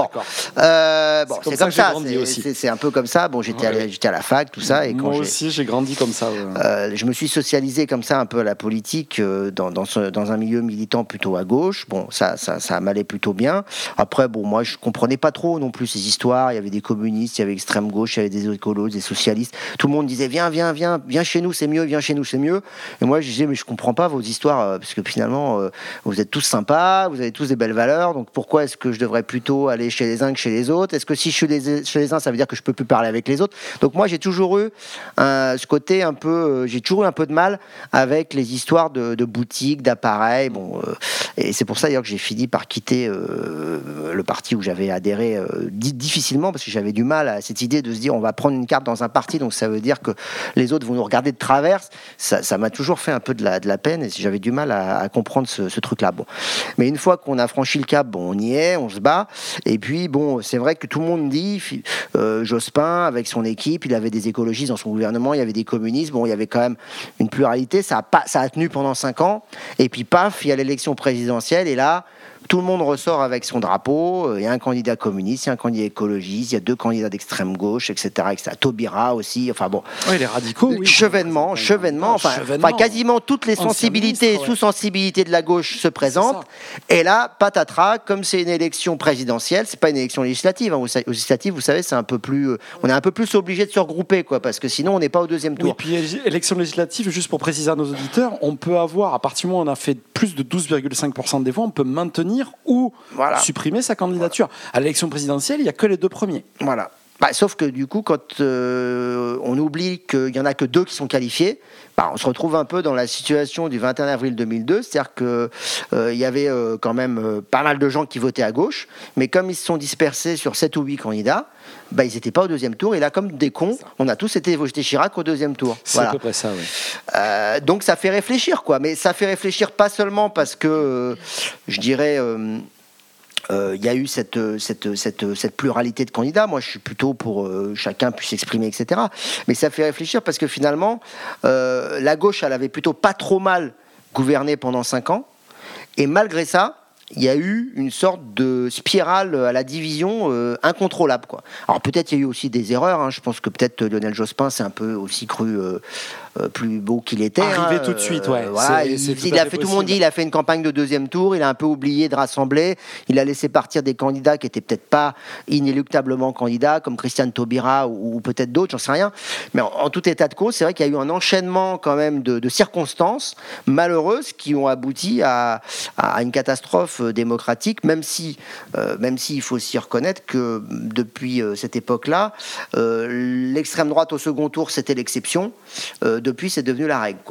euh, bon, c'est, c'est comme comme ça. ça. C'est, c'est, c'est un peu comme ça. Bon, j'étais, ouais. à, j'étais à la fac, tout ça, et quand moi j'ai, aussi, j'ai grandi comme ça. Ouais. Euh, je me suis socialisé comme ça un peu à la politique, euh, dans, dans, ce, dans un milieu militant plutôt à gauche. Bon, ça, ça, ça m'allait plutôt bien. Après, bon, moi, je comprenais pas trop non plus ces histoires. Il y avait des communistes, il y avait l'extrême gauche, il y avait des écolos, des socialistes. Tout le monde disait viens, viens, viens, viens chez nous, c'est mieux, viens chez nous, c'est mieux. Et moi, je disais mais je comprends pas vos histoires, euh, parce que finalement, euh, vous êtes tous sympas, vous avez tous des belles valeurs. Donc pourquoi est-ce que je devrais plutôt aller chez les uns que chez les autres ? Est-ce que si je suis les, chez les uns, ça veut dire que je peux plus parler avec les autres ? Donc moi, j'ai toujours eu euh, ce côté un peu, euh, j'ai toujours eu un peu de mal avec les histoires de, de boutiques, d'appareils. Bon, euh, et c'est pour ça d'ailleurs que j'ai fini par quitter euh, le parti où j'avais adhéré euh, difficilement, parce que j'avais du mal à cette idée de se dire on va prendre une carte dans un parti, donc ça veut dire que les autres vont nous regarder de travers. Ça, ça m'a toujours fait un peu de la, de la peine, et j'avais du mal à, à comprendre ce, ce truc-là. Bon, mais une fois qu'on a franchi le cap, bon, on y est, on se bat. Et puis bon, c'est vrai que tout le monde dit euh, Jospin avec son équipe, il avait des écologistes dans son gouvernement, il y avait des communistes. Bon, il y avait quand même une pluralité. Ça a pas, ça a tenu pendant cinq ans. Et puis paf, il y a l'élection présidentielle, et là, tout le monde ressort avec son drapeau. Il y a un candidat communiste, il y a un candidat écologiste, il y a deux candidats d'extrême gauche, et cetera, et cetera. Taubira aussi. Enfin bon. Oui, les radicaux. Oui. Chevènement, chevènement. Enfin, enfin, quasiment toutes les sensibilités et ouais. sous-sensibilités de la gauche se présentent. Et là, patatras, comme c'est une élection présidentielle, c'est pas une élection législative. Hein. Aux législatives, vous savez, c'est un peu plus. On est un peu plus obligé de se regrouper, quoi, parce que sinon, on n'est pas au deuxième tour. Oui, puis élection législative, juste pour préciser à nos auditeurs, on peut avoir, à partir du moment où on a fait plus de douze virgule cinq pour cent des voix, on peut maintenir ou voilà. supprimer sa candidature. Voilà. À l'élection présidentielle, il n'y a que les deux premiers. Voilà. Bah, sauf que du coup, quand euh, on oublie qu'il n'y en a que deux qui sont qualifiés, bah, on se retrouve un peu dans la situation du vingt et un avril deux mille deux, c'est-à-dire qu'il euh, y avait euh, quand même euh, pas mal de gens qui votaient à gauche, mais comme ils se sont dispersés sur sept ou huit candidats, bah, ils n'étaient pas au deuxième tour, et là, comme des cons, on a tous été voter Chirac au deuxième tour. C'est voilà. à peu près ça, oui. Euh, donc ça fait réfléchir, quoi, mais ça fait réfléchir pas seulement parce que, euh, je dirais... Euh, il euh, y a eu cette, cette, cette, cette pluralité de candidats. Moi, je suis plutôt pour euh, chacun puisse s'exprimer, et cetera. Mais ça fait réfléchir parce que finalement, euh, la gauche, elle avait plutôt pas trop mal gouverné pendant cinq ans. Et malgré ça, il y a eu une sorte de spirale à la division euh, incontrôlable, quoi. Alors peut-être il y a eu aussi des erreurs. Hein. Je pense que peut-être Lionel Jospin s'est un peu aussi cru euh, euh, plus beau qu'il était. Arrivé hein. tout de suite, ouais. Euh, voilà, c'est, il, c'est il a fait, tout le monde dit, il a fait une campagne de deuxième tour. Il a un peu oublié de rassembler. Il a laissé partir des candidats qui étaient peut-être pas inéluctablement candidats, comme Christiane Taubira ou, ou peut-être d'autres, j'en sais rien. Mais en, en tout état de cause, c'est vrai qu'il y a eu un enchaînement quand même de, de circonstances malheureuses qui ont abouti à, à une catastrophe démocratique. Même si, euh, même si il faut aussi reconnaître que depuis euh, cette époque-là, euh, l'extrême droite au second tour, c'était l'exception. Euh, depuis, c'est devenu la règle, quoi.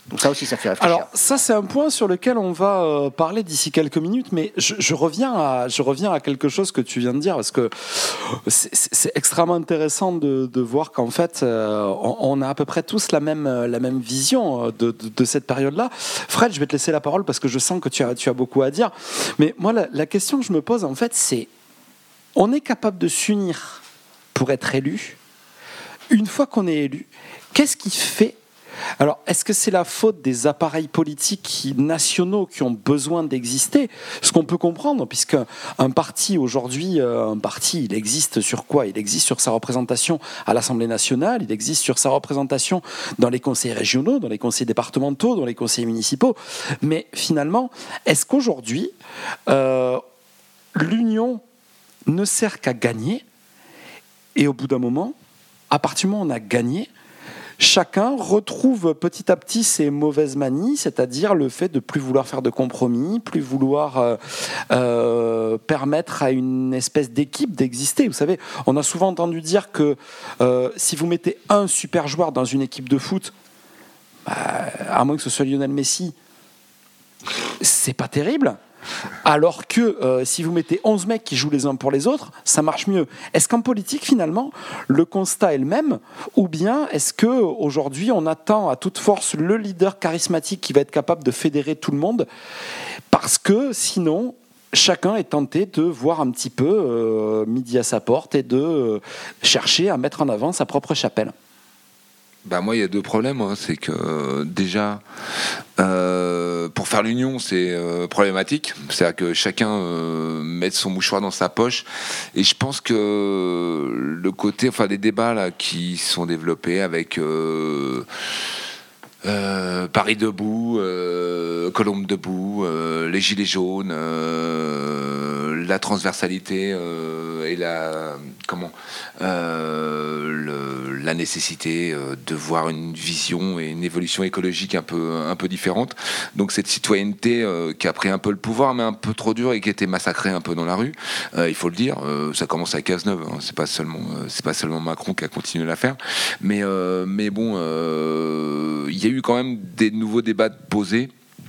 Donc ça aussi, ça fait réfléchir. Alors ça, c'est un point sur lequel on va euh, parler d'ici quelques minutes, mais je, je, reviens à, je reviens à quelque chose que tu viens de dire, parce que c'est, c'est extrêmement intéressant de, de voir qu'en fait, euh, on, on a à peu près tous la même, la même vision de, de, de cette période-là. Fred, je vais te laisser la parole, parce que je sens que tu as, tu as beaucoup à dire. Mais moi, la, la question que je me pose, en fait, c'est, on est capable de s'unir pour être élu. Une fois qu'on est élu, qu'est-ce qui fait? Alors, est-ce que c'est la faute des appareils politiques nationaux qui ont besoin d'exister? Ce qu'on peut comprendre, puisque un parti aujourd'hui, un parti, il existe sur quoi? Il existe sur sa représentation à l'Assemblée nationale, il existe sur sa représentation dans les conseils régionaux, dans les conseils départementaux, dans les conseils municipaux. Mais finalement, est-ce qu'aujourd'hui, euh, l'union ne sert qu'à gagner? Et au bout d'un moment, à partir du moment où on a gagné, chacun retrouve petit à petit ses mauvaises manies, c'est-à-dire le fait de plus vouloir faire de compromis, plus vouloir euh, euh, permettre à une espèce d'équipe d'exister. Vous savez, on a souvent entendu dire que euh, si vous mettez un super joueur dans une équipe de foot, bah, à moins que ce soit Lionel Messi, c'est pas terrible. Alors que euh, si vous mettez onze mecs qui jouent les uns pour les autres, ça marche mieux. Est-ce qu'en politique, finalement, le constat est le même? Ou bien est-ce qu'aujourd'hui, on attend à toute force le leader charismatique qui va être capable de fédérer tout le monde? Parce que sinon, chacun est tenté de voir un petit peu euh, midi à sa porte et de euh, chercher à mettre en avant sa propre chapelle. Bah moi, il y a deux problèmes. Hein. C'est que euh, déjà, euh, pour faire l'union, c'est euh, problématique. C'est-à-dire que chacun euh, met son mouchoir dans sa poche. Et je pense que le côté, enfin, des débats là qui sont développés avec euh, euh, Paris debout, euh, Colombe debout, euh, les gilets jaunes, euh, la transversalité euh, et la comment euh, le, la nécessité euh, de voir une vision et une évolution écologique un peu un peu différente. Donc cette citoyenneté euh, qui a pris un peu le pouvoir, mais un peu trop dur et qui a été massacrée un peu dans la rue. Euh, il faut le dire, euh, ça commence à Cazeneuve. Hein, c'est pas seulement euh, c'est pas seulement Macron qui a continué à la faire, mais euh, mais bon, il euh, y a eu quand même des nouveaux débats posés.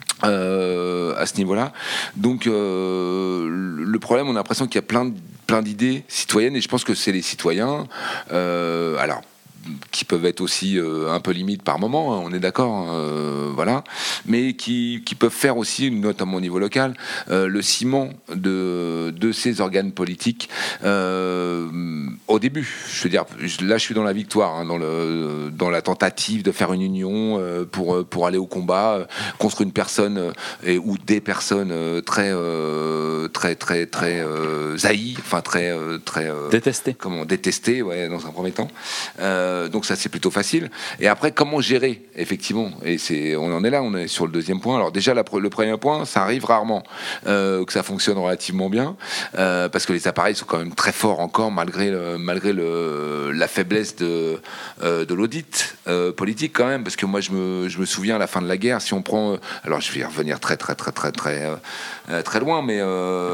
Euh, à ce niveau-là. Donc euh, le problème, on a l'impression qu'il y a plein, de, plein d'idées citoyennes et je pense que c'est les citoyens. Euh, alors qui peuvent être aussi euh, un peu limites par moment, hein, on est d'accord, euh, voilà, mais qui, qui peuvent faire aussi, notamment au niveau local, euh, le ciment de, de ces organes politiques euh, au début. Je veux dire, là je suis dans la victoire, hein, dans, le, dans la tentative de faire une union euh, pour, pour aller au combat euh, contre une personne euh, et, ou des personnes euh, très, euh, très, très, très euh, haïes, enfin très... Euh, très euh, détestées. Comment, détestées, ouais, dans un premier temps. Euh, donc ça c'est plutôt facile. Et après comment gérer effectivement, et c'est on en est là, on est sur le deuxième point. Alors déjà la, le premier point, ça arrive rarement euh, que ça fonctionne relativement bien euh, parce que les appareils sont quand même très forts encore malgré le, malgré le, la faiblesse de euh, de l'audit euh, politique quand même, parce que moi je me je me souviens à la fin de la guerre, si on prend, alors je vais revenir très très très très très euh, très loin, mais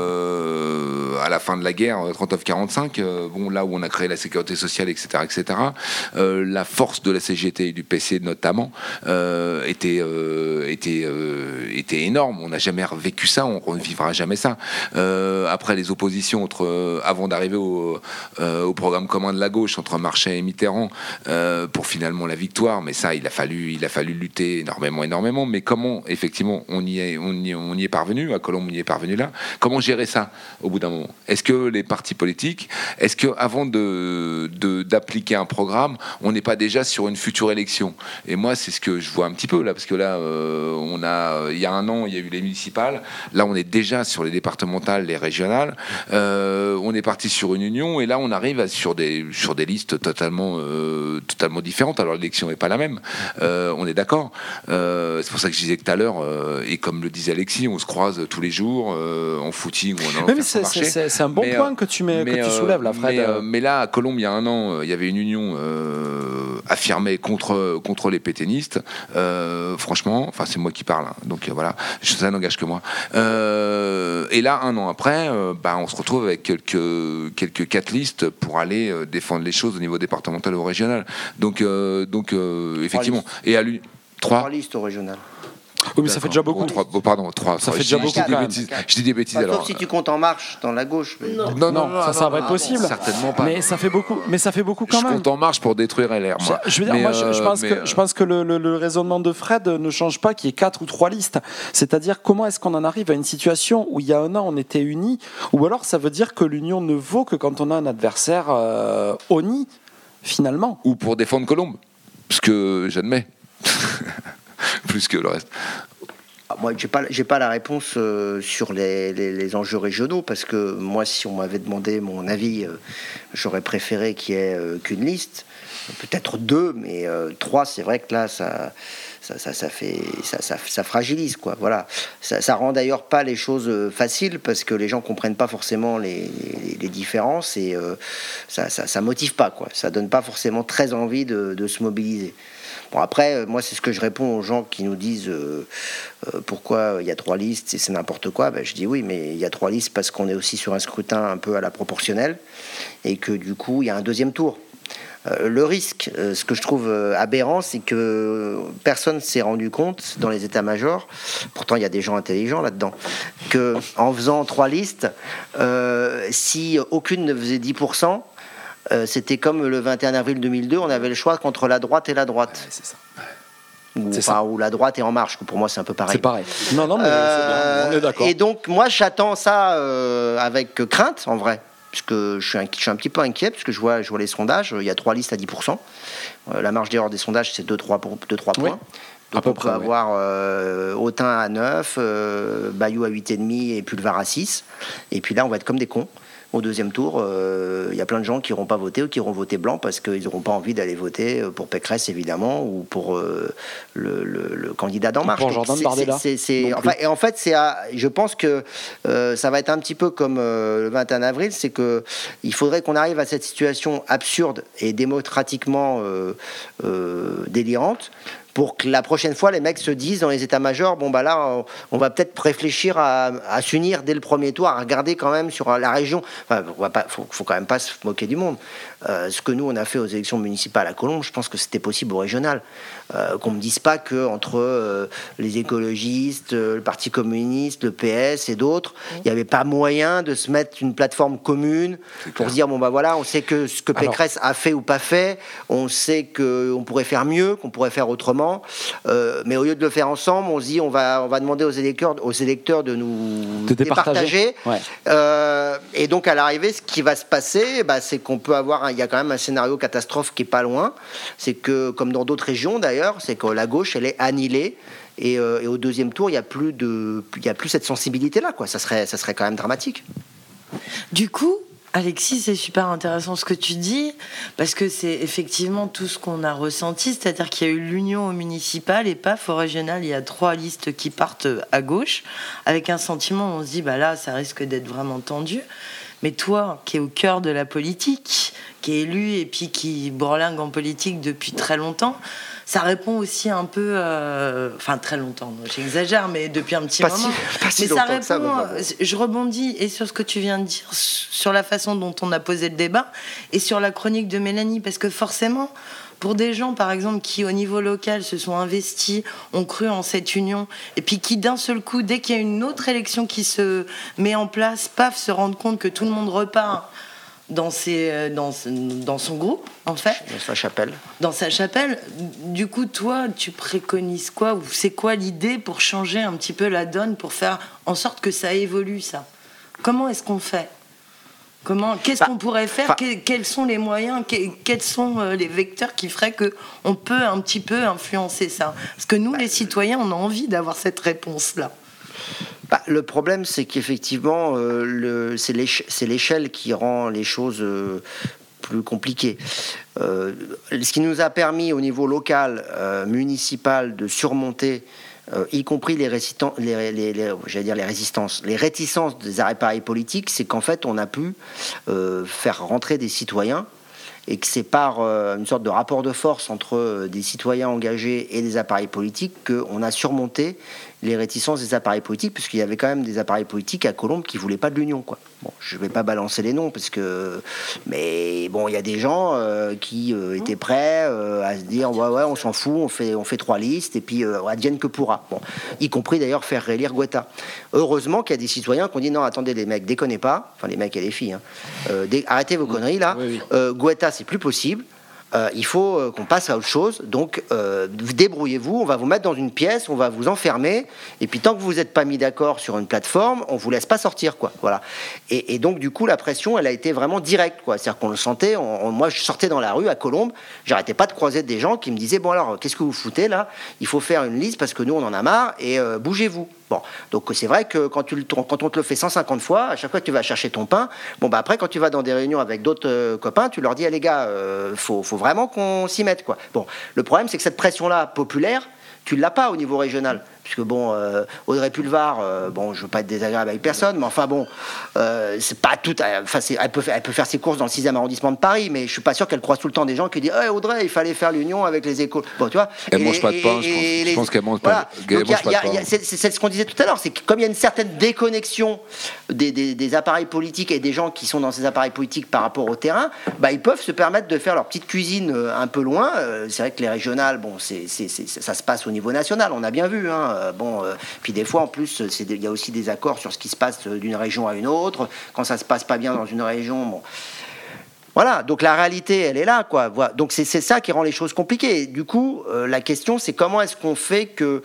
euh, à la fin de la guerre trente-neuf quarante-cinq, euh, bon là où on a créé la sécurité sociale, etc etc. Euh, la force de la C G T et du P C notamment euh, était, euh, était, euh, était énorme. On n'a jamais vécu ça, on ne revivra jamais ça. Euh, après les oppositions entre, euh, avant d'arriver au, euh, au programme commun de la gauche entre Marchais et Mitterrand euh, pour finalement la victoire, mais ça il a fallu, il a fallu lutter énormément, énormément. Mais comment effectivement on y est, on y, on y est parvenu, à Colombe on y est parvenu là. Comment gérer ça au bout d'un moment? Est-ce que les partis politiques, est-ce que avant de, de d'appliquer un programme, on n'est pas déjà sur une future élection? Et moi, c'est ce que je vois un petit peu là, parce que là, euh, on a, il y a un an, il y a eu les municipales. Là, on est déjà sur les départementales, les régionales. Euh, on est parti sur une union, et là, on arrive à, sur des sur des listes totalement euh, totalement différentes. Alors, l'élection n'est pas la même. Euh, on est d'accord. Euh, c'est pour ça que je disais que tout à l'heure, euh, et comme le disait Alexis, on se croise tous les jours euh, en footing ou en allant faire son marché. C'est, c'est un bon mais, point que tu mets, mais, que tu soulèves là, Fred. Mais, euh, mais là, à Colombe, il y a un an, il y avait une union Euh, affirmé contre contre les pétainistes. Euh, franchement, enfin c'est moi qui parle, hein, donc euh, voilà, ça n'engage que moi. Euh, et là, un an après, euh, bah, on se retrouve avec quelques quelques quatre listes pour aller euh, défendre les choses au niveau départemental ou régional. Donc euh, donc euh, effectivement, et à l'union. Trois. Trois listes au régional. Oui, mais ça fait déjà beaucoup. Bon, trois, bon, pardon, trois. Ça trois. fait déjà je, beaucoup, je dis des quand même. bêtises. Je dis des bêtises Enfin, alors. sauf si tu comptes En Marche dans la gauche. mais- Non. Non, Non, ça, ça va pas être possible. Certainement pas. Mais ça fait beaucoup. Mais ça fait beaucoup quand je même. compte En Marche pour détruire L R. Moi. Je, je veux dire, Mais, moi, je, je euh, pense mais, que, euh, je pense que le, le- le raisonnement de Fred ne change pas qu'il y ait quatre ou trois listes. C'est-à-dire, comment est-ce qu'on en arrive à une situation où il y a un an, on était unis, ou alors ça veut dire que l'union ne vaut que quand on a un adversaire euh, honni, finalement. Ou pour défendre Colombe. Parce que j'admets. Plus que le reste. Moi, j'ai pas, j'ai pas la réponse euh, sur les, les- les enjeux régionaux parce que moi, si on m'avait demandé mon avis, euh, j'aurais préféré qu'il y ait euh, qu'une liste, peut-être deux, mais euh, trois, c'est vrai que là, ça, ça, ça, ça fait, ça, ça, ça fragilise, quoi. Voilà, ça, ça rend d'ailleurs pas les choses euh, faciles parce que les gens comprennent pas forcément les, les- les différences et euh, ça, ça, ça motive pas, quoi. Ça donne pas forcément très envie de, de se mobiliser. Bon, après, euh, moi, c'est ce que je réponds aux gens qui nous disent euh, euh, pourquoi il y a trois listes et c'est n'importe quoi. Ben, je dis oui, mais il y a trois listes parce qu'on est aussi sur un scrutin un peu à la proportionnelle et que du coup, il y a un deuxième tour. Euh, le risque, euh, ce que je trouve euh, aberrant, c'est que personne ne s'est rendu compte dans les états-majors, pourtant il y a des gens intelligents là-dedans, que en faisant trois listes, euh, si aucune ne faisait dix pour cent, euh, c'était comme le vingt et un avril deux mille deux, on avait le choix entre la droite et la droite. Ouais, c'est ça. Ou, C'est enfin, ça. ou la droite et En Marche, que pour moi c'est un peu pareil. C'est pareil. Non, non, mais c'est Euh, bien, on est d'accord. Et donc moi j'attends ça euh, avec crainte en vrai, puisque je suis, un, je suis un petit peu inquiet, parce que je vois, je vois les sondages, il y a trois listes à dix pour cent. Euh, la marge d'erreur des sondages c'est deux trois points. Oui, Donc à peu on près, peut oui. avoir euh, Autun à neuf, euh, Bayou à huit virgule cinq et Pulvar à six. Et puis là on va être comme des cons. Au deuxième tour, il euh, y a plein de gens qui n'iront pas voter ou qui iront voter blanc parce qu'ils n'auront pas envie d'aller voter pour Pécresse, évidemment, ou pour euh, le, le- le candidat d'En Marche. pour Donc, Jordan c'est- Bardella, c'est- c'est- non enfin, plus. et en fait, c'est à- je pense que euh, ça va être un petit peu comme euh, le vingt et un avril, c'est que il faudrait qu'on arrive à cette situation absurde et démocratiquement euh, euh, délirante, pour que la prochaine fois, les mecs se disent dans les états-majors, bon bah là, on, on va peut-être réfléchir à, à s'unir dès le premier tour, à regarder quand même sur la région. Enfin, on va pas, faut, faut quand même pas se moquer du monde. Euh, ce que nous on a fait aux élections municipales à Colombes, je pense que c'était possible au régional. Euh, qu'on me dise pas que entre euh, les écologistes, euh, le Parti communiste, le P S et d'autres, il n'y avait pas moyen de se mettre une plateforme commune pour se dire bon bah voilà, on sait que ce que Alors- Pécresse a fait ou pas fait, on sait que on pourrait faire mieux, qu'on pourrait faire autrement, euh, mais au lieu de le faire ensemble, on se dit on va on va demander aux électeurs aux électeurs de nous De départager. départager. Ouais. Euh, et donc à l'arrivée, ce qui va se passer, bah, c'est qu'on peut avoir, un- il y a quand même un scénario catastrophe qui est pas loin. C'est que, comme dans d'autres régions d'ailleurs, c'est que la gauche, elle est annihilée. Et, euh, et au deuxième tour, il n'y a plus de, il y a plus cette sensibilité-là, quoi. Ça serait, ça serait quand même dramatique. Du coup, Alexis, c'est super intéressant ce que tu dis, parce que c'est effectivement tout ce qu'on a ressenti, c'est-à-dire qu'il y a eu l'union au municipal et paf, au régional, il y a trois listes qui partent à gauche, avec un sentiment où on se dit, bah là, ça risque d'être vraiment tendu. Mais toi, qui es au cœur de la politique, qui est élu et puis qui bourlingue en politique depuis très longtemps, ça répond aussi un peu, euh, enfin très longtemps, j'exagère, mais depuis un petit Pas moment. si- pas si mais ça longtemps que répond, ça, mais bon. euh, je rebondis et sur ce que tu viens de dire, sur la façon dont on a posé le débat et sur la chronique de Mélanie, parce que forcément, pour des gens, par exemple, qui au niveau local se sont investis, ont cru en cette union, et puis qui d'un seul coup, dès qu'il y a une autre élection qui se met en place, paf, se rendent compte que tout le monde repart dans, ses, dans, dans son groupe, en fait, Dans sa chapelle. dans sa chapelle. Du coup, toi, tu préconises quoi, ou c'est quoi l'idée pour changer un petit peu la donne, pour faire en sorte que ça évolue, ça? Comment est-ce qu'on fait? Comment, qu'est-ce Bah, qu'on pourrait faire? enfin- Que- Quels sont les moyens? Que- Quels sont euh, les vecteurs qui feraient que on peut un petit peu influencer ça? Parce que nous, les citoyens, on a envie d'avoir cette réponse-là. Bah, le problème, c'est qu'effectivement, euh, le- c'est l'éche- c'est l'échelle qui rend les choses euh, plus compliquées. Euh, ce qui nous a permis au niveau local, euh, municipal, de surmonter, euh, y compris les, résistants, les, les, les- j'allais dire les résistances, les réticences des appareils politiques, c'est qu'en fait, on a pu euh, faire rentrer des citoyens et que c'est par euh, une sorte de rapport de force entre euh, des citoyens engagés et des appareils politiques qu'on a surmonté les réticences des appareils politiques, puisqu'il y avait quand même des appareils politiques à Colombes qui voulaient pas de l'union, quoi. Bon, je vais pas balancer les noms parce que, mais et bon, il y a des gens euh, qui euh, étaient prêts euh, à se dire ouais, ouais, on s'en fout, on fait, on fait trois listes et puis euh, advienne que pourra. Bon, y compris d'ailleurs faire réélire Guetta. Heureusement qu'il y a des citoyens qui ont dit non, attendez les mecs, déconnez pas, enfin les mecs et les filles, hein, euh, dé- arrêtez vos conneries là. Oui, oui. Euh, Guetta, c'est plus possible. Euh, il faut euh, qu'on passe à autre chose. Donc, euh, débrouillez-vous. On va vous mettre dans une pièce, on va vous enfermer. Et puis, tant que vous n'êtes pas mis d'accord sur une plateforme, on vous laisse pas sortir, quoi. Voilà. Et, et donc, du coup, la pression, elle a été vraiment directe, quoi. C'est-à-dire qu'on le sentait. On, on, moi, je sortais dans la rue à Colombes. J'arrêtais pas de croiser des gens qui me disaient bon alors, qu'est-ce que vous foutez là ? Il faut faire une liste parce que nous, on en a marre. Et euh, bougez-vous. Bon, donc c'est vrai que quand, tu le, quand on te le fait cent cinquante fois, à chaque fois que tu vas chercher ton pain, bon bah après quand tu vas dans des réunions avec d'autres euh, copains, tu leur dis ah, les gars, euh, faut, faut vraiment qu'on s'y mette, quoi. Bon, le problème c'est que cette pression-là populaire, tu l'as pas au niveau régional. Puisque bon, euh, Audrey Pulvar, euh, bon, je veux pas être désagréable avec personne, mais enfin bon, euh, c'est pas tout. Enfin, c'est, elle peut faire, elle peut faire ses courses dans le sixième arrondissement de Paris, mais je suis pas sûr qu'elle croise tout le temps des gens qui disent, hey, Audrey, il fallait faire l'union avec les écoles. Bon, tu vois. Elle et mange les, pas de pain. Et, je, pense, les, je pense qu'elle mange pas. Voilà. Donc, y a, y a, c'est, c'est ce qu'on disait tout à l'heure, c'est que comme il y a une certaine déconnexion des, des, des appareils politiques et des gens qui sont dans ces appareils politiques par rapport au terrain, bah ils peuvent se permettre de faire leur petite cuisine un peu loin. C'est vrai que les régionales, bon, c'est, c'est, c'est, ça se passe au niveau national, on a bien vu, hein. Bon. Euh, Puis des fois, en plus, il y a aussi des accords sur ce qui se passe d'une région à une autre. Quand ça se passe pas bien dans une région, bon. Voilà, donc la réalité, elle est là, quoi. Donc c'est, c'est ça qui rend les choses compliquées. Du coup, euh, la question, c'est comment est-ce qu'on fait que,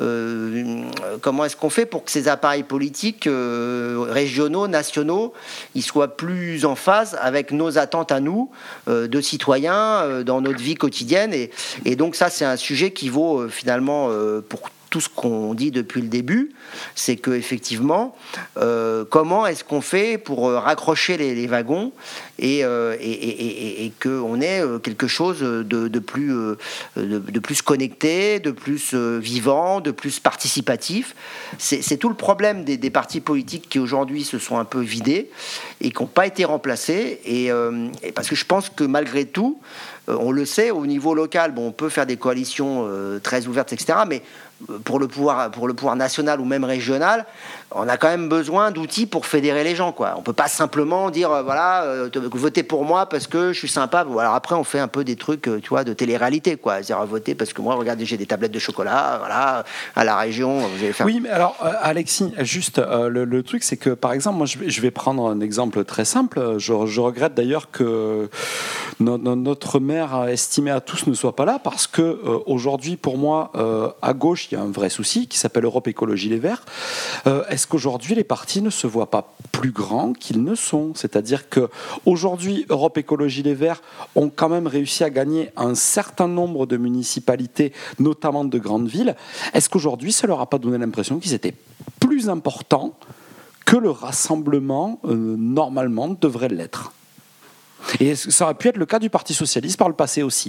euh, comment est-ce qu'on fait pour que ces appareils politiques euh, régionaux, nationaux, ils soient plus en phase avec nos attentes à nous, euh, de citoyens, euh, dans notre vie quotidienne. Et, et donc ça, c'est un sujet qui vaut euh, finalement euh, pour tout ce qu'on dit depuis le début, c'est que effectivement, euh, comment est-ce qu'on fait pour euh, raccrocher les, les wagons et, euh, et, et, et, et qu'on ait euh, quelque chose de, de, plus, euh, de, de plus connecté, de plus euh, vivant, de plus participatif. C'est, c'est tout le problème des, des partis politiques qui aujourd'hui se sont un peu vidés et qui n'ont pas été remplacés. Et, euh, et parce que je pense que malgré tout, euh, on le sait, au niveau local, bon, on peut faire des coalitions euh, très ouvertes, et cetera. Mais pour le pouvoir, pour le pouvoir national ou même régional, on a quand même besoin d'outils pour fédérer les gens, quoi. On peut pas simplement dire euh, voilà, euh, votez pour moi parce que je suis sympa. Alors après, on fait un peu des trucs, euh, tu vois, de télé-réalité, quoi. C'est-à-dire voter parce que moi, regardez, j'ai des tablettes de chocolat, voilà, à la région, vous allez faire. Oui, mais alors, euh, Alexis, juste euh, le, le truc, c'est que par exemple, moi, je vais, je vais prendre un exemple très simple. Je, je regrette d'ailleurs que no, no, notre maire estimé à tous ne soit pas là parce que euh, aujourd'hui, pour moi, euh, à gauche, il y a un vrai souci qui s'appelle Europe Écologie Les Verts. Euh, est-ce qu'aujourd'hui les partis ne se voient pas plus grands qu'ils ne sont ? C'est-à-dire qu'aujourd'hui, Europe Écologie Les Verts ont quand même réussi à gagner un certain nombre de municipalités, notamment de grandes villes. Est-ce qu'aujourd'hui, ça leur a pas donné l'impression qu'ils étaient plus importants que le rassemblement euh, normalement devrait l'être ? Et ça aurait pu être le cas du Parti Socialiste par le passé aussi.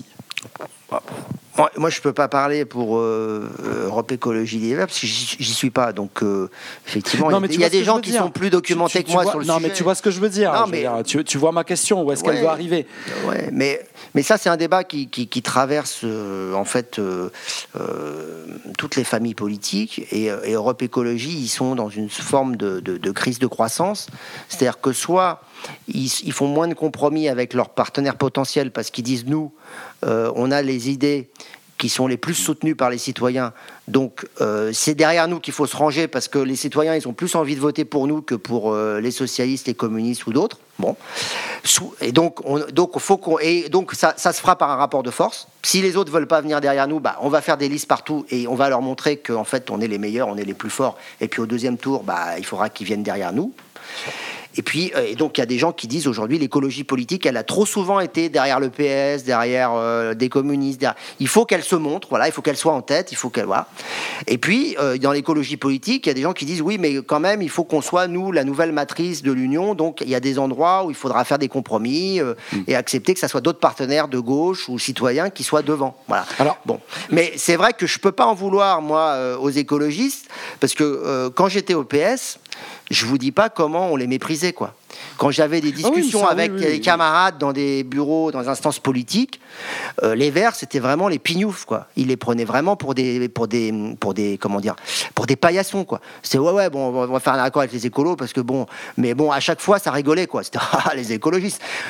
Moi, moi, je peux pas parler pour euh, Europe Écologie Les Verts parce que j'y, j'y suis pas. Donc, euh, effectivement, non, il y a des gens qui sont plus documentés tu, tu, que moi vois, sur le non, sujet. Non, mais tu vois ce que je veux dire. Non, je mais... veux dire tu, tu vois ma question. Où est-ce ouais, qu'elle doit arriver ? Ouais, mais mais ça, c'est un débat qui qui, qui traverse euh, en fait euh, euh, toutes les familles politiques et, et Europe Écologie, ils sont dans une forme de, de, de crise de croissance. C'est-à-dire que soit ils, ils font moins de compromis avec leurs partenaires potentiels parce qu'ils disent nous, euh, on a les idées qui sont les plus soutenus par les citoyens. Donc, euh, c'est derrière nous qu'il faut se ranger parce que les citoyens, ils ont plus envie de voter pour nous que pour euh, les socialistes, les communistes ou d'autres. Bon. Et donc, on, donc, faut qu'on, et donc ça, ça se fera par un rapport de force. Si les autres veulent pas venir derrière nous, bah, on va faire des listes partout et on va leur montrer qu'en fait, on est les meilleurs, on est les plus forts. Et puis, au deuxième tour, bah, il faudra qu'ils viennent derrière nous. Et puis, euh, et donc, il y a des gens qui disent aujourd'hui l'écologie politique, elle a trop souvent été derrière le P S, derrière euh, des communistes. Derrière... Il faut qu'elle se montre, voilà, il faut qu'elle soit en tête, il faut qu'elle voilà. Et puis, euh, dans l'écologie politique, il y a des gens qui disent oui, mais quand même, il faut qu'on soit nous la nouvelle matrice de l'Union. Donc, il y a des endroits où il faudra faire des compromis euh, mmh. et accepter que ça soit d'autres partenaires de gauche ou citoyens qui soient devant. Voilà. Alors, bon, mais c'est vrai que je peux pas en vouloir moi euh, aux écologistes parce que euh, quand j'étais au P S. Je vous dis pas comment on les méprisait, quoi. Quand j'avais des discussions ah oui, ça, avec oui, oui, les camarades oui. dans des bureaux, dans des instances politiques, euh, les Verts, c'était vraiment les pignoufs, quoi. Ils les prenaient vraiment pour des, pour des, pour des, comment dire, pour des paillassons, quoi. C'était ouais, ouais, bon, on va faire un accord avec les écolos parce que bon, mais bon, à chaque fois, ça rigolait, quoi. C'était ah, les écologistes.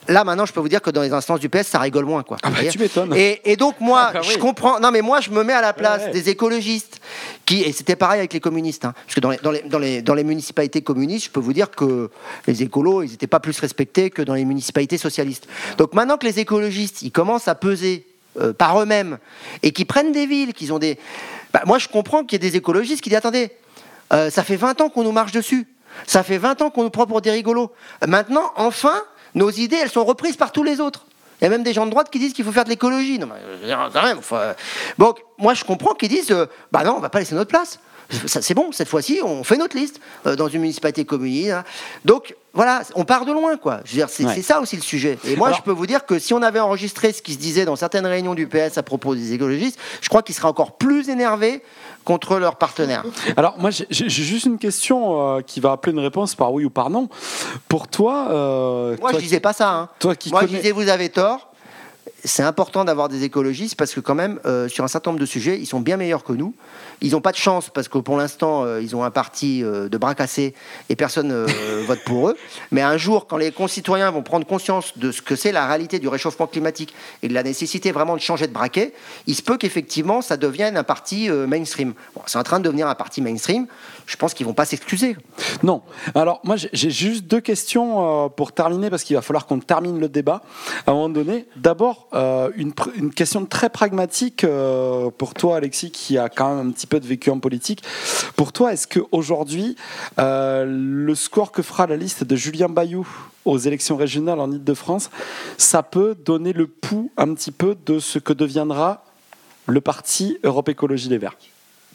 là maintenant, je peux vous dire que dans les instances du P S, ça rigole moins, quoi. Ah bah, tu m'étonnes. Et, et donc moi, Ah bah oui. je comprends. Non, mais moi, je me mets à la place Ouais, ouais. des écologistes qui, et c'était pareil avec les communistes, hein, parce que dans les, dans les, dans les, dans les municipalités communistes, je peux vous dire que les écolos, ils n'étaient pas plus respectés que dans les municipalités socialistes. Donc maintenant que les écologistes, ils commencent à peser euh, par eux-mêmes et qui prennent des villes, qu'ils ont des, bah, moi, je comprends qu'il y ait des écologistes qui disent attendez, euh, ça fait vingt ans qu'on nous marche dessus. Ça fait vingt ans qu'on nous prend pour des rigolos. Maintenant, enfin, nos idées, elles sont reprises par tous les autres. Il y a même des gens de droite qui disent qu'il faut faire de l'écologie. Non, mais quand même. Faut... Donc, moi, je comprends qu'ils disent, euh, bah non, on va pas laisser notre place. Ça, c'est bon, cette fois-ci, on fait notre liste euh, dans une municipalité communiste. Hein. Donc, voilà, on part de loin, quoi. Je veux dire, c'est, Ouais. c'est ça aussi le sujet. Et moi, Alors- je peux vous dire que si on avait enregistré ce qui se disait dans certaines réunions du P S à propos des écologistes, je crois qu'ils seraient encore plus énervés contre leurs partenaires. Alors, moi, j'ai, j'ai juste une question euh, qui va appeler une réponse par oui ou par non. Pour toi... euh, Moi, toi je disais pas ça. Hein. Toi qui Moi, connais... je disais, vous avez tort. C'est important d'avoir des écologistes parce que quand même, euh, sur un certain nombre de sujets, ils sont bien meilleurs que nous. Ils n'ont pas de chance parce que pour l'instant, euh, ils ont un parti euh, de bras cassés et personne euh, vote pour eux. Mais un jour, quand les concitoyens vont prendre conscience de ce que c'est la réalité du réchauffement climatique et de la nécessité vraiment de changer de braquet, il se peut qu'effectivement, ça devienne un parti euh, mainstream. Bon, c'est en train de devenir un parti mainstream. Je pense qu'ils vont pas s'excuser. Non. Alors, moi, j'ai- j'ai juste deux questions euh, pour terminer, parce qu'il va falloir qu'on termine le débat à un moment donné. D'abord, euh, une, pr- une question très pragmatique euh, pour toi, Alexis, qui a quand même un petit peu de vécu en politique. Pour toi, est-ce qu'aujourd'hui, euh, le score que fera la liste de Julien Bayou aux élections régionales en Ile-de-France, ça peut donner le pouls un petit peu de ce que deviendra le parti Europe Écologie Les Verts?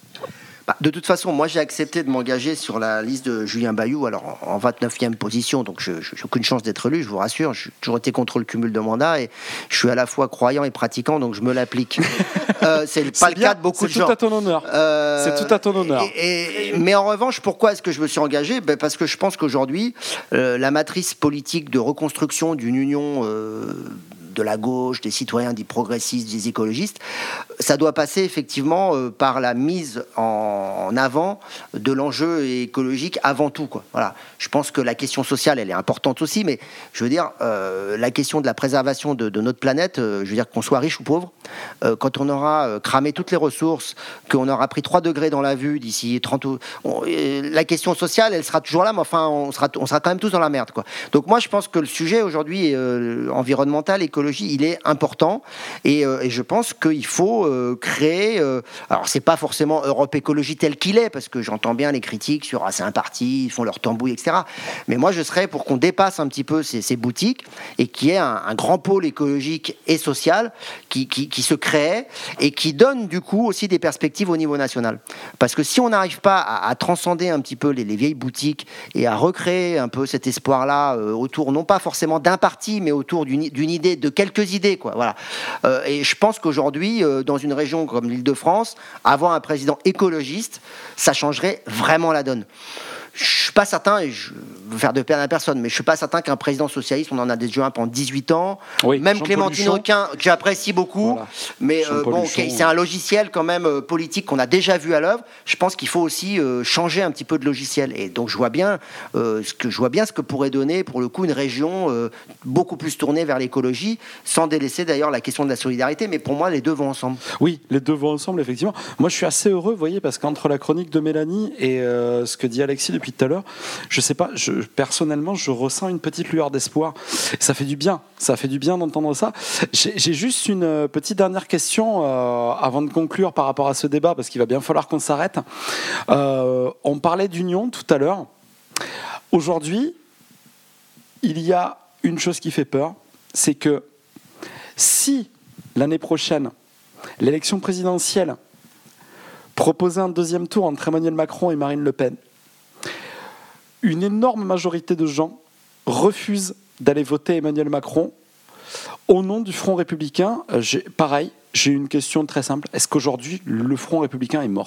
Bah, de toute façon, moi j'ai accepté de m'engager sur la liste de Julien Bayou, alors en vingt-neuvième position, donc je n'ai aucune chance d'être élu, je vous rassure. J'ai toujours été contre le cumul de mandats et je suis à la fois croyant et pratiquant, donc je me l'applique. euh, c'est pas C'est le bien, cas de beaucoup de c'est gens. tout à ton honneur. Euh, C'est tout à ton honneur. et- et- mais en revanche, pourquoi est-ce que je me suis engagé? Ben parce que je pense qu'aujourd'hui, euh, la matrice politique de reconstruction d'une union euh, de la gauche, des citoyens, des progressistes, des écologistes, ça doit passer effectivement euh, par la mise en, en avant de l'enjeu écologique avant tout, quoi. Voilà. Je pense que la question sociale, elle est importante aussi, mais je veux dire, euh, la question de la préservation de, de notre planète, euh, je veux dire qu'on soit riche ou pauvre, euh, quand on aura euh, cramé toutes les ressources, qu'on aura pris trois degrés dans la vue d'ici trente... ou- on- euh, la question sociale, elle sera toujours là, mais enfin, on sera, on sera quand même tous dans la merde, quoi. Donc moi, je pense que le sujet aujourd'hui euh, environnemental, écologie, il est important, et, euh, et je pense qu'il faut euh, créer... euh, alors, c'est pas forcément Europe Écologie tel qu'il est, parce que j'entends bien les critiques sur ah, c'est un parti, ils font leur tambouille, et cetera. Mais moi, je serais pour qu'on dépasse un petit peu ces, ces boutiques et qu'il y ait un, un grand pôle écologique et social qui, qui, qui se crée et qui donne du coup aussi des perspectives au niveau national. Parce que si on n'arrive pas à, à transcender un petit peu les, les vieilles boutiques et à recréer un peu cet espoir-là euh, autour, non pas forcément d'un parti, mais autour d'une, d'une idée, de quelques idées, quoi. Voilà. Euh, et je pense qu'aujourd'hui, euh, dans une région comme l'Île-de-France, avoir un président écologiste, ça changerait vraiment la donne. Je suis pas certain, et je veux faire de peine à personne, mais je suis pas certain qu'un président socialiste, on en a déjà un pendant dix-huit ans, Oui, même Jean-Paul Clémentine Luchon. Auquin, que j'apprécie beaucoup, Voilà. mais euh, Jean-Paul bon, Luchon, ok, c'est un logiciel quand même euh, politique qu'on a déjà vu à l'œuvre. Je pense qu'il faut aussi euh, changer un petit peu de logiciel, et donc je vois bien euh, ce que je vois bien ce que pourrait donner pour le coup une région euh, beaucoup plus tournée vers l'écologie, sans délaisser d'ailleurs la question de la solidarité. Mais pour moi, les deux vont ensemble. Oui, les deux vont ensemble, effectivement. Moi, je suis assez heureux, vous voyez, parce qu'entre la chronique de Mélanie et euh, ce que dit Alexis depuis tout à l'heure, je sais pas, je, personnellement, je ressens une petite lueur d'espoir. Ça fait du bien, ça fait du bien d'entendre ça. J'ai, j'ai juste une euh, petite dernière question euh, avant de conclure par rapport à ce débat, parce qu'il va bien falloir qu'on s'arrête. Euh, on parlait d'union tout à l'heure. Aujourd'hui, il y a une chose qui fait peur, c'est que si l'année prochaine, l'élection présidentielle proposait un deuxième tour entre Emmanuel Macron et Marine Le Pen, une énorme majorité de gens refusent d'aller voter Emmanuel Macron au nom du Front républicain. J'ai, pareil, j'ai une question très simple. Est-ce qu'aujourd'hui, le Front républicain est mort ?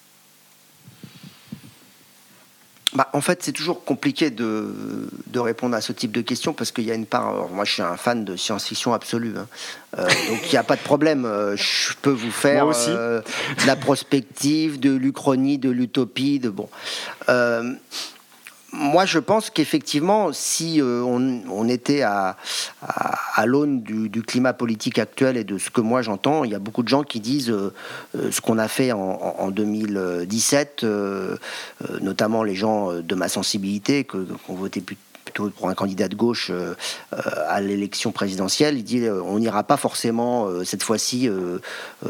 Bah, en fait, c'est toujours compliqué de, de répondre à ce type de questions parce qu'il y a une part. Alors, moi, je suis un fan de science-fiction absolue, hein. Euh, donc il n'y a pas de problème. Euh, je peux vous faire Moi aussi. euh, de la prospective, de l'Uchronie, de l'utopie, de bon. Euh, moi, je pense qu'effectivement, si euh, on, on était à, à, à l'aune du, du climat politique actuel et de ce que moi j'entends, il y a beaucoup de gens qui disent euh, euh, ce qu'on a fait en, en, en deux mille dix-sept, euh, euh, notamment les gens de ma sensibilité, que, qu'on votait plutôt plutôt pour un candidat de gauche euh, euh, à l'élection présidentielle. Il dit euh, on n'ira pas forcément euh, cette fois-ci euh,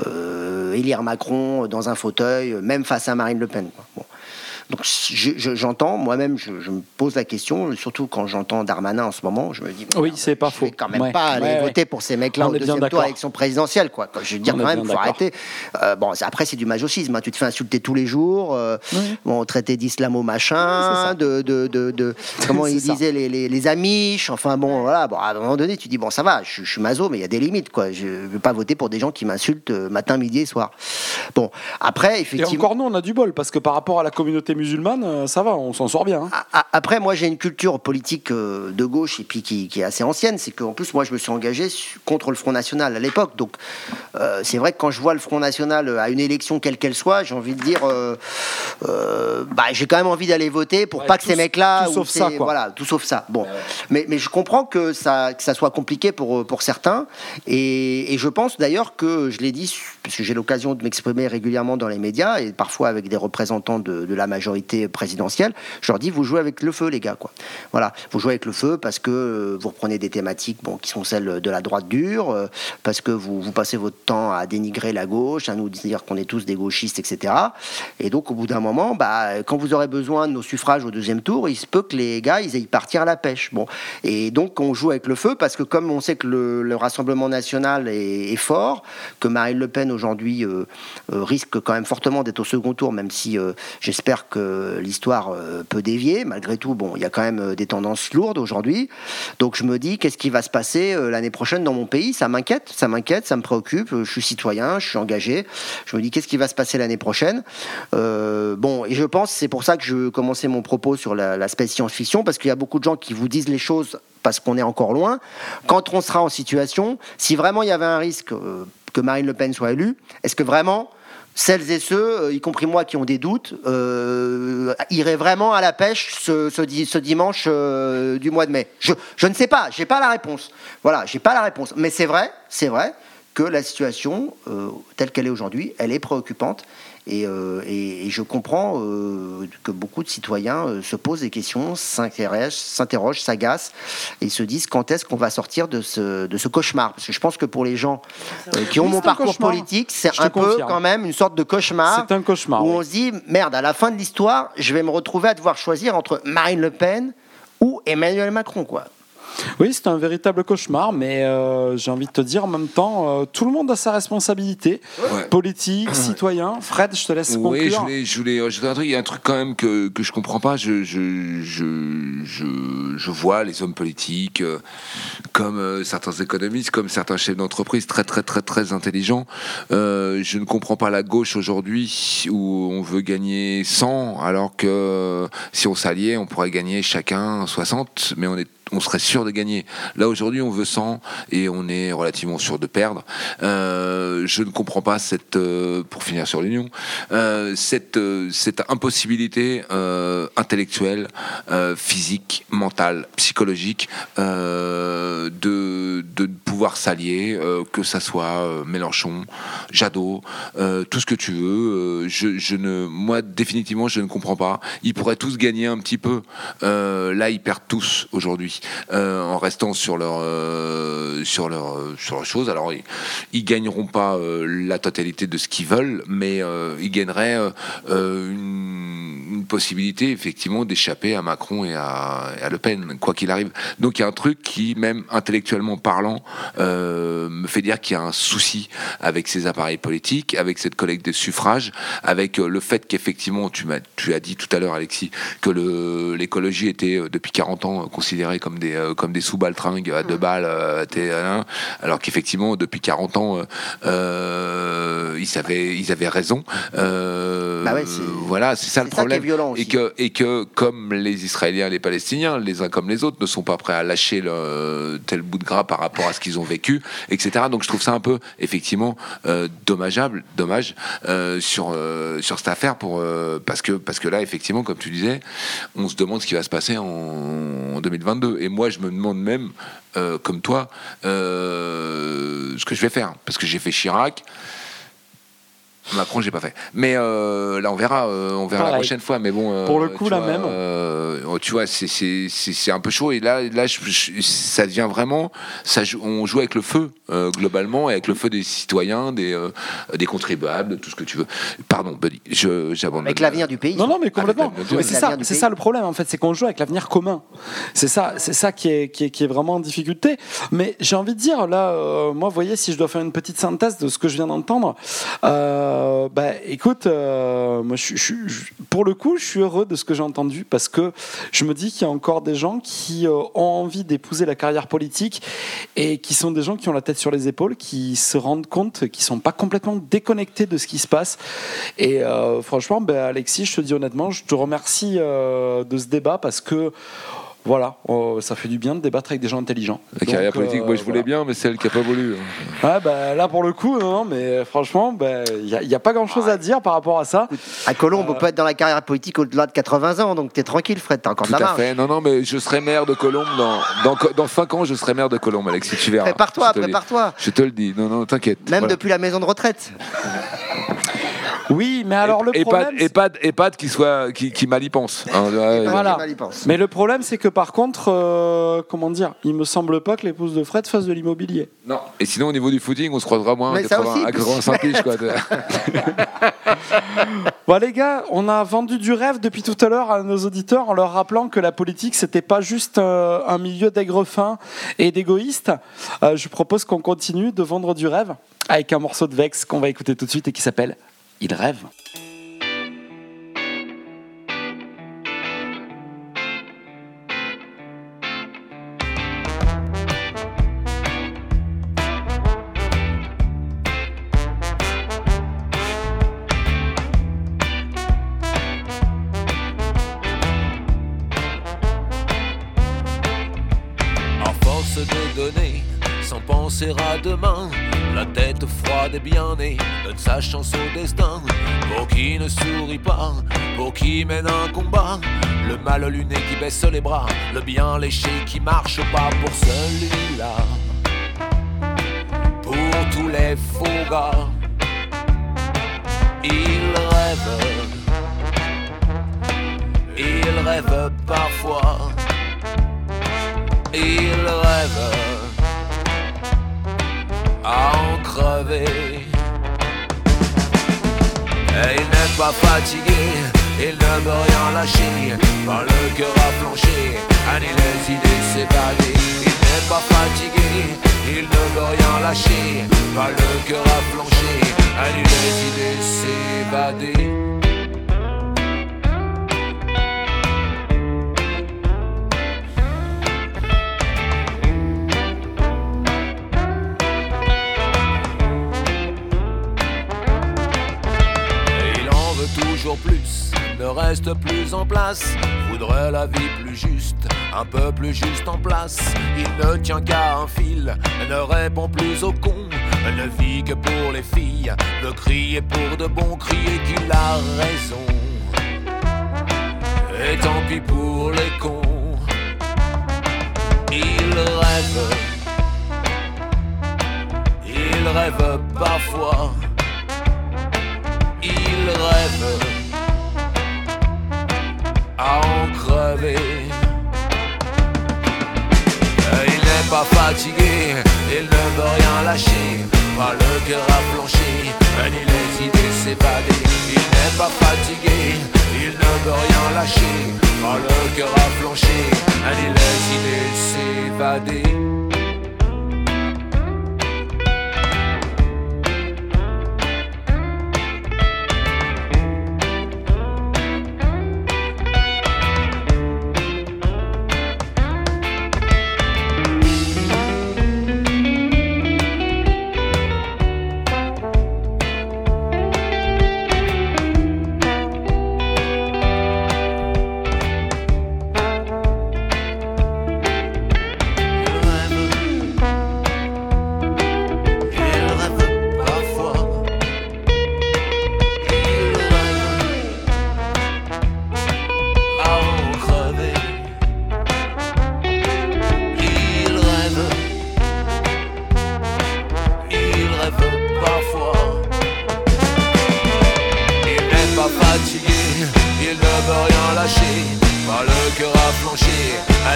euh, élire Macron dans un fauteuil, même face à Marine Le Pen. Quoi. Bon. Donc je, je, j'entends, moi-même, je, je me pose la question, surtout quand j'entends Darmanin en ce moment, je me dis, oui, c'est pas je faux. vais quand même ouais. pas aller ouais, voter ouais. pour ces mecs-là On au est bien deuxième tour d'accord. à l'élection présidentielle, quoi. Je veux dire, On quand est même, bien faut d'accord. arrêter. Euh, bon, après, c'est du masochisme. Hein. Tu te fais insulter tous les jours, euh, Oui. bon, traiter d'islamo-machin, Oui, de, de, de, de comment C'est ils ça. disaient les, les, les Amish. Enfin bon, voilà. Bon, à un moment donné, tu dis bon, ça va, je, je suis maso, mais il y a des limites, quoi. Je ne veux pas voter pour des gens qui m'insultent euh, matin, midi et soir. Bon, après, Et effectivement. encore nous, on a du bol, parce que par rapport à la communauté musulmane, euh, ça va, on s'en sort bien. Hein. A- a- Après, moi, j'ai une culture politique euh, de gauche et puis qui, qui est assez ancienne. C'est qu'en plus, moi, je me suis engagé su- contre le Front National à l'époque. Donc, euh, c'est vrai que quand je vois le Front National à une élection quelle qu'elle soit, j'ai envie de dire, euh, euh, bah, j'ai quand même envie d'aller voter pour Ouais, pas que tout- ces mecs-là, tout ou sauf ces- ça, quoi. voilà, tout sauf ça. Bon, mais, mais je comprends que ça, que ça soit compliqué pour pour certains. Et, et je pense d'ailleurs que je l'ai dit, parce que j'ai l'occasion de m'exprimer régulièrement dans les médias et parfois avec des représentants de, de la majorité présidentielle. Je leur dis, vous jouez avec le feu, les gars, quoi. Voilà, vous jouez avec le feu parce que euh, vous reprenez des thématiques, bon, qui sont celles de la droite dure, euh, parce que vous, vous passez votre temps à dénigrer la gauche, à nous dire qu'on est tous des gauchistes, et cetera. Et donc, au bout d'un moment, bah, quand vous aurez besoin de nos suffrages au deuxième tour, il se peut que les gars, ils aillent partir à la pêche. Bon, et donc, on joue avec le feu parce que comme on sait que le, le Rassemblement national est, est fort, que Marine Le Pen aujourd'hui euh, euh, risque quand même fortement d'être au second tour, même si euh, j'espère que l'histoire euh, peut dévier. Malgré tout, bon, il y a quand même euh, des tendances lourdes aujourd'hui. Donc je me dis, qu'est-ce qui va se passer euh, l'année prochaine dans mon pays? Ça m'inquiète, ça m'inquiète, ça me préoccupe. Je suis citoyen, je suis engagé. Je me dis, qu'est-ce qui va se passer l'année prochaine? euh, Bon, et je pense, c'est pour ça que je commençais mon propos sur la, l'aspect science-fiction, parce qu'il y a beaucoup de gens qui vous disent les choses parce qu'on est encore loin. Quand on sera en situation, si vraiment il y avait un risque euh, que Marine Le Pen soit élue, est-ce que vraiment celles et ceux, euh, y compris moi qui ont des doutes, euh, iraient vraiment à la pêche ce, ce, di- ce dimanche euh, du mois de mai? je, je ne sais pas, j'ai pas la réponse. Voilà, j'ai pas la réponse. Mais c'est vrai, c'est vrai que la situation euh, telle qu'elle est aujourd'hui, elle est préoccupante. Et, euh, et, et je comprends euh, que beaucoup de citoyens euh, se posent des questions, s'intéressent, s'interrogent, s'agacent et se disent quand est-ce qu'on va sortir de ce, de ce cauchemar. Parce que je pense que pour les gens euh, qui ont Oui, mon c'est un parcours cauchemar. politique, c'est Je te un peu confirme. quand même une sorte de cauchemar. C'est un cauchemar. Où oui. on se dit, merde, à la fin de l'histoire, je vais me retrouver à devoir choisir entre Marine Le Pen ou Emmanuel Macron, quoi. Oui, c'est un véritable cauchemar, mais euh, j'ai envie de te dire en même temps, euh, tout le monde a sa responsabilité, Ouais. politique, citoyen. Fred, je te laisse conclure. Oui, je voulais, je voulais ajouter un truc. Il y a un truc quand même que, que je comprends pas. Je, je, je, je, je vois les hommes politiques, euh, comme euh, certains économistes, comme certains chefs d'entreprise très, très, très, très intelligents. Euh, je ne comprends pas la gauche aujourd'hui où on veut gagner cent, alors que euh, si on s'alliait, on pourrait gagner chacun soixante, mais on est on serait sûr de gagner. Là, aujourd'hui, on veut cent et on est relativement sûr de perdre. Euh, je ne comprends pas cette, euh, pour finir sur l'Union, euh, cette, euh, cette impossibilité euh, intellectuelle, euh, physique, mentale, psychologique euh, de, de pouvoir s'allier, euh, que ça soit euh, Mélenchon, Jadot, euh, tout ce que tu veux. Euh, je, je ne, moi, définitivement, je ne comprends pas. Ils pourraient tous gagner un petit peu. Euh, là, ils perdent tous aujourd'hui. Euh, en restant sur leur euh, sur leur euh, sur leur chose. Alors ils, ils gagneront pas euh, la totalité de ce qu'ils veulent, mais euh, ils gagneraient euh, euh, une, une possibilité effectivement d'échapper à Macron et à, et à Le Pen, quoi qu'il arrive. Donc il y a un truc qui, même intellectuellement parlant, euh, me fait dire qu'il y a un souci avec ces appareils politiques, avec cette collecte de suffrages, avec euh, le fait qu'effectivement, tu m'as tu as dit tout à l'heure, Alexis, que le l'écologie était euh, depuis quarante ans euh, considérée comme des, euh, comme des sous-baltringues à deux balles, euh, t'es, hein, alors qu'effectivement, depuis quarante ans, euh, euh, ils, avaient, ils avaient raison. Euh, Bah ouais, c'est- voilà, c'est ça le C'est ça qui est problème. violent aussi. Et que, et que, comme les Israéliens et les Palestiniens, les uns comme les autres, ne sont pas prêts à lâcher le, tel bout de gras par rapport à ce qu'ils ont vécu, et cetera. Donc je trouve ça un peu, effectivement, euh, dommageable, dommage euh, sur, euh, sur cette affaire, pour, euh, parce, que, parce que là, effectivement, comme tu disais, on se demande ce qui va se passer en, en deux mille vingt-deux. Et moi, je me demande même, euh, comme toi, euh, ce que je vais faire. Parce que j'ai fait Chirac. Macron, j'ai pas fait. Mais euh, là, on verra, euh, on verra Pareil. la prochaine fois. Mais bon, euh, Pour le coup, tu la vois, même. euh, tu vois, c'est, c'est, c'est, c'est un peu chaud. Et là, là, je, je, ça devient vraiment, ça, on joue avec le feu euh, globalement, et avec le feu des citoyens, des, euh, des contribuables, de tout ce que tu veux. Pardon, Buddy, je, j'abandonne. Avec l'avenir du pays. Non, non, mais complètement. Avec la- Mais c'est l'avenir ça, du c'est pays. ça le problème en fait, c'est qu'on joue avec l'avenir commun. C'est ça, c'est ça qui est, qui est, qui est vraiment en difficulté. Mais j'ai envie de dire là, euh, moi, vous voyez, si je dois faire une petite synthèse de ce que je viens d'entendre, euh, bah, écoute, euh, moi, je, je, je, pour le coup, je suis heureux de ce que j'ai entendu parce que je me dis qu'il y a encore des gens qui euh, ont envie d'épouser la carrière politique et qui sont des gens qui ont la tête sur les épaules, qui se rendent compte, qui sont pas complètement déconnectés de ce qui se passe. Et euh, franchement, ben, Alexis, je te dis honnêtement, je te remercie euh, de ce débat parce que voilà, euh, ça fait du bien de débattre avec des gens intelligents. La carrière Donc, politique, euh, moi je voulais voilà. bien, mais c'est elle qui a pas voulu. Ouais, ben, là pour le coup, non, non, mais franchement, ben, il n'y a, y a pas grand chose à dire par rapport à ça. À Colombe, Euh, on peut être dans la carrière politique au-delà de quatre-vingts ans, donc t'es tranquille, Fred, t'as encore Tout de la à marge. fait. Non, non, mais je serai maire de Colombe dans, dans, dans cinq ans, je serai maire de Colombe, Alexis, tu verras. Prépare-toi, Je te le dis. prépare-toi. Je te le dis. Non, non, t'inquiète. Même Voilà. depuis la maison de retraite. Oui, mais alors le Et problème... pas, et pas, et pas qui soit, qui, qui mal y pense. Hein, ouais, Voilà. Mal y pense. Mais le problème, c'est que par contre, euh, comment dire, il me semble pas que l'épouse de Fred fasse de l'immobilier. Non. Et sinon, au niveau du footing, on se croisera moins à, Mais ça quatre-vingts, aussi, à quatre-vingt-cinq piges, quoi. Bon les gars, on a vendu du rêve depuis tout à l'heure à nos auditeurs en leur rappelant que la politique c'était pas juste euh, un milieu d'aigrefins et d'égoïstes. Euh, je propose qu'on continue de vendre du rêve avec un morceau de Vex qu'on va écouter tout de suite et qui s'appelle Il rêve. À force de donner, sans penser à demain, la tête froide et bien née donne sa chance au destin. Pour qui ne sourit pas, pour qui mène un combat, le mal luné qui baisse les bras, le bien léché qui marche pas pour celui-là. Pour tous les faux gars, il rêve, il rêve parfois. Il rêve à en crever. Et il n'est pas fatigué, il ne veut rien lâcher. Pas le cœur à flancher, ni les idées s'évader. Il n'est pas fatigué, il ne veut rien lâcher. Pas le cœur à flancher, ni les idées s'évader. Toujours plus, ne reste plus en place. Voudrait la vie plus juste, un peu plus juste en place. Il ne tient qu'à un fil, ne répond plus aux cons. Ne vit que pour les filles, veut crier pour de bon, crier qu'il a raison. Et tant pis pour les cons. Il rêve, il rêve parfois. Il rêve à en crever. Il n'est pas fatigué, il ne veut rien lâcher. Pas le cœur à flancher, ni les idées s'évader. Il n'est pas fatigué, il ne veut rien lâcher. Pas le cœur à flancher, ni les idées s'évader.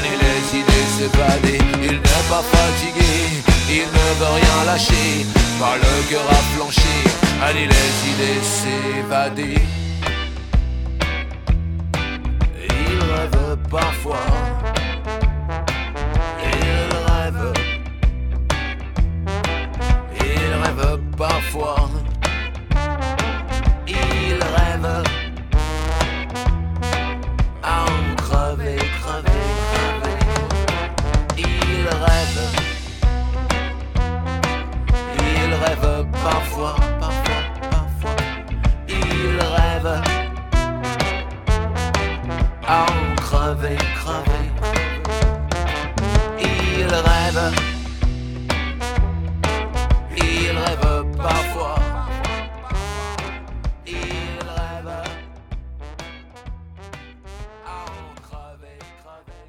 Allez les idées s'évader, il n'est pas fatigué, il ne veut rien lâcher, pas le cœur à flancher. Allez les idées s'évader. Il rêve parfois, il rêve, il rêve parfois, il rêve à en crever, crever, crever. Il rêve, il rêve parfois, parfois, parfois. Il rêve à en crever, crever. Il rêve, il rêve parfois. Il rêve à en crever, crever,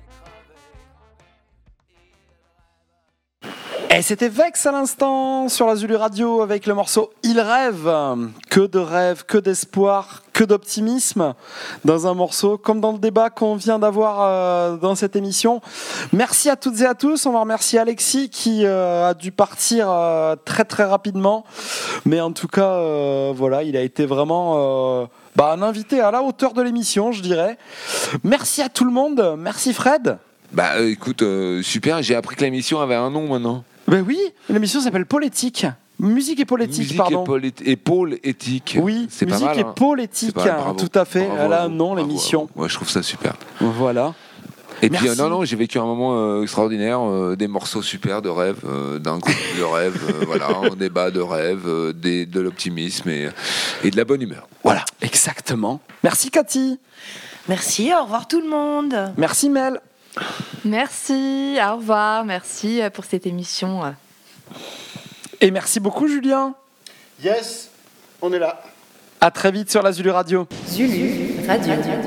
crever. Et c'était Vex à l'instant sur la Zulu Radio avec le morceau Il rêve. Que de rêves, que d'espoir, que d'optimisme dans un morceau comme dans le débat qu'on vient d'avoir euh, dans cette émission. Merci à toutes et à tous. On va remercier Alexis qui euh, a dû partir euh, très très rapidement. Mais en tout cas, euh, voilà, il a été vraiment euh, bah, un invité à la hauteur de l'émission, je dirais. Merci à tout le monde. Merci Fred. Bah euh, écoute, euh, super, j'ai appris que l'émission avait un nom maintenant. Ben oui, l'émission s'appelle Polétique. Musique et politique, Musique pardon. et, polé- et pôle éthique. Oui, c'est musique pas mal, et hein. pôle éthique, C'est pas mal, bravo. tout à fait. Bravo Elle a à un vous, nom, bravo l'émission. à vous. Ouais, je trouve ça super. Voilà. Et puis, Merci. euh, non, non, j'ai vécu un moment euh, extraordinaire, euh, des morceaux super de rêve, euh, d'un groupe de rêve, euh, voilà, un débat de rêve, euh, des, de l'optimisme et, et de la bonne humeur. Voilà, exactement. Merci Cathy. Merci, au revoir tout le monde. Merci Mel. Merci, au revoir, merci pour cette émission. Et merci beaucoup Julien. Yes, on est là. À très vite sur la Zulu Radio. Zulu Radio.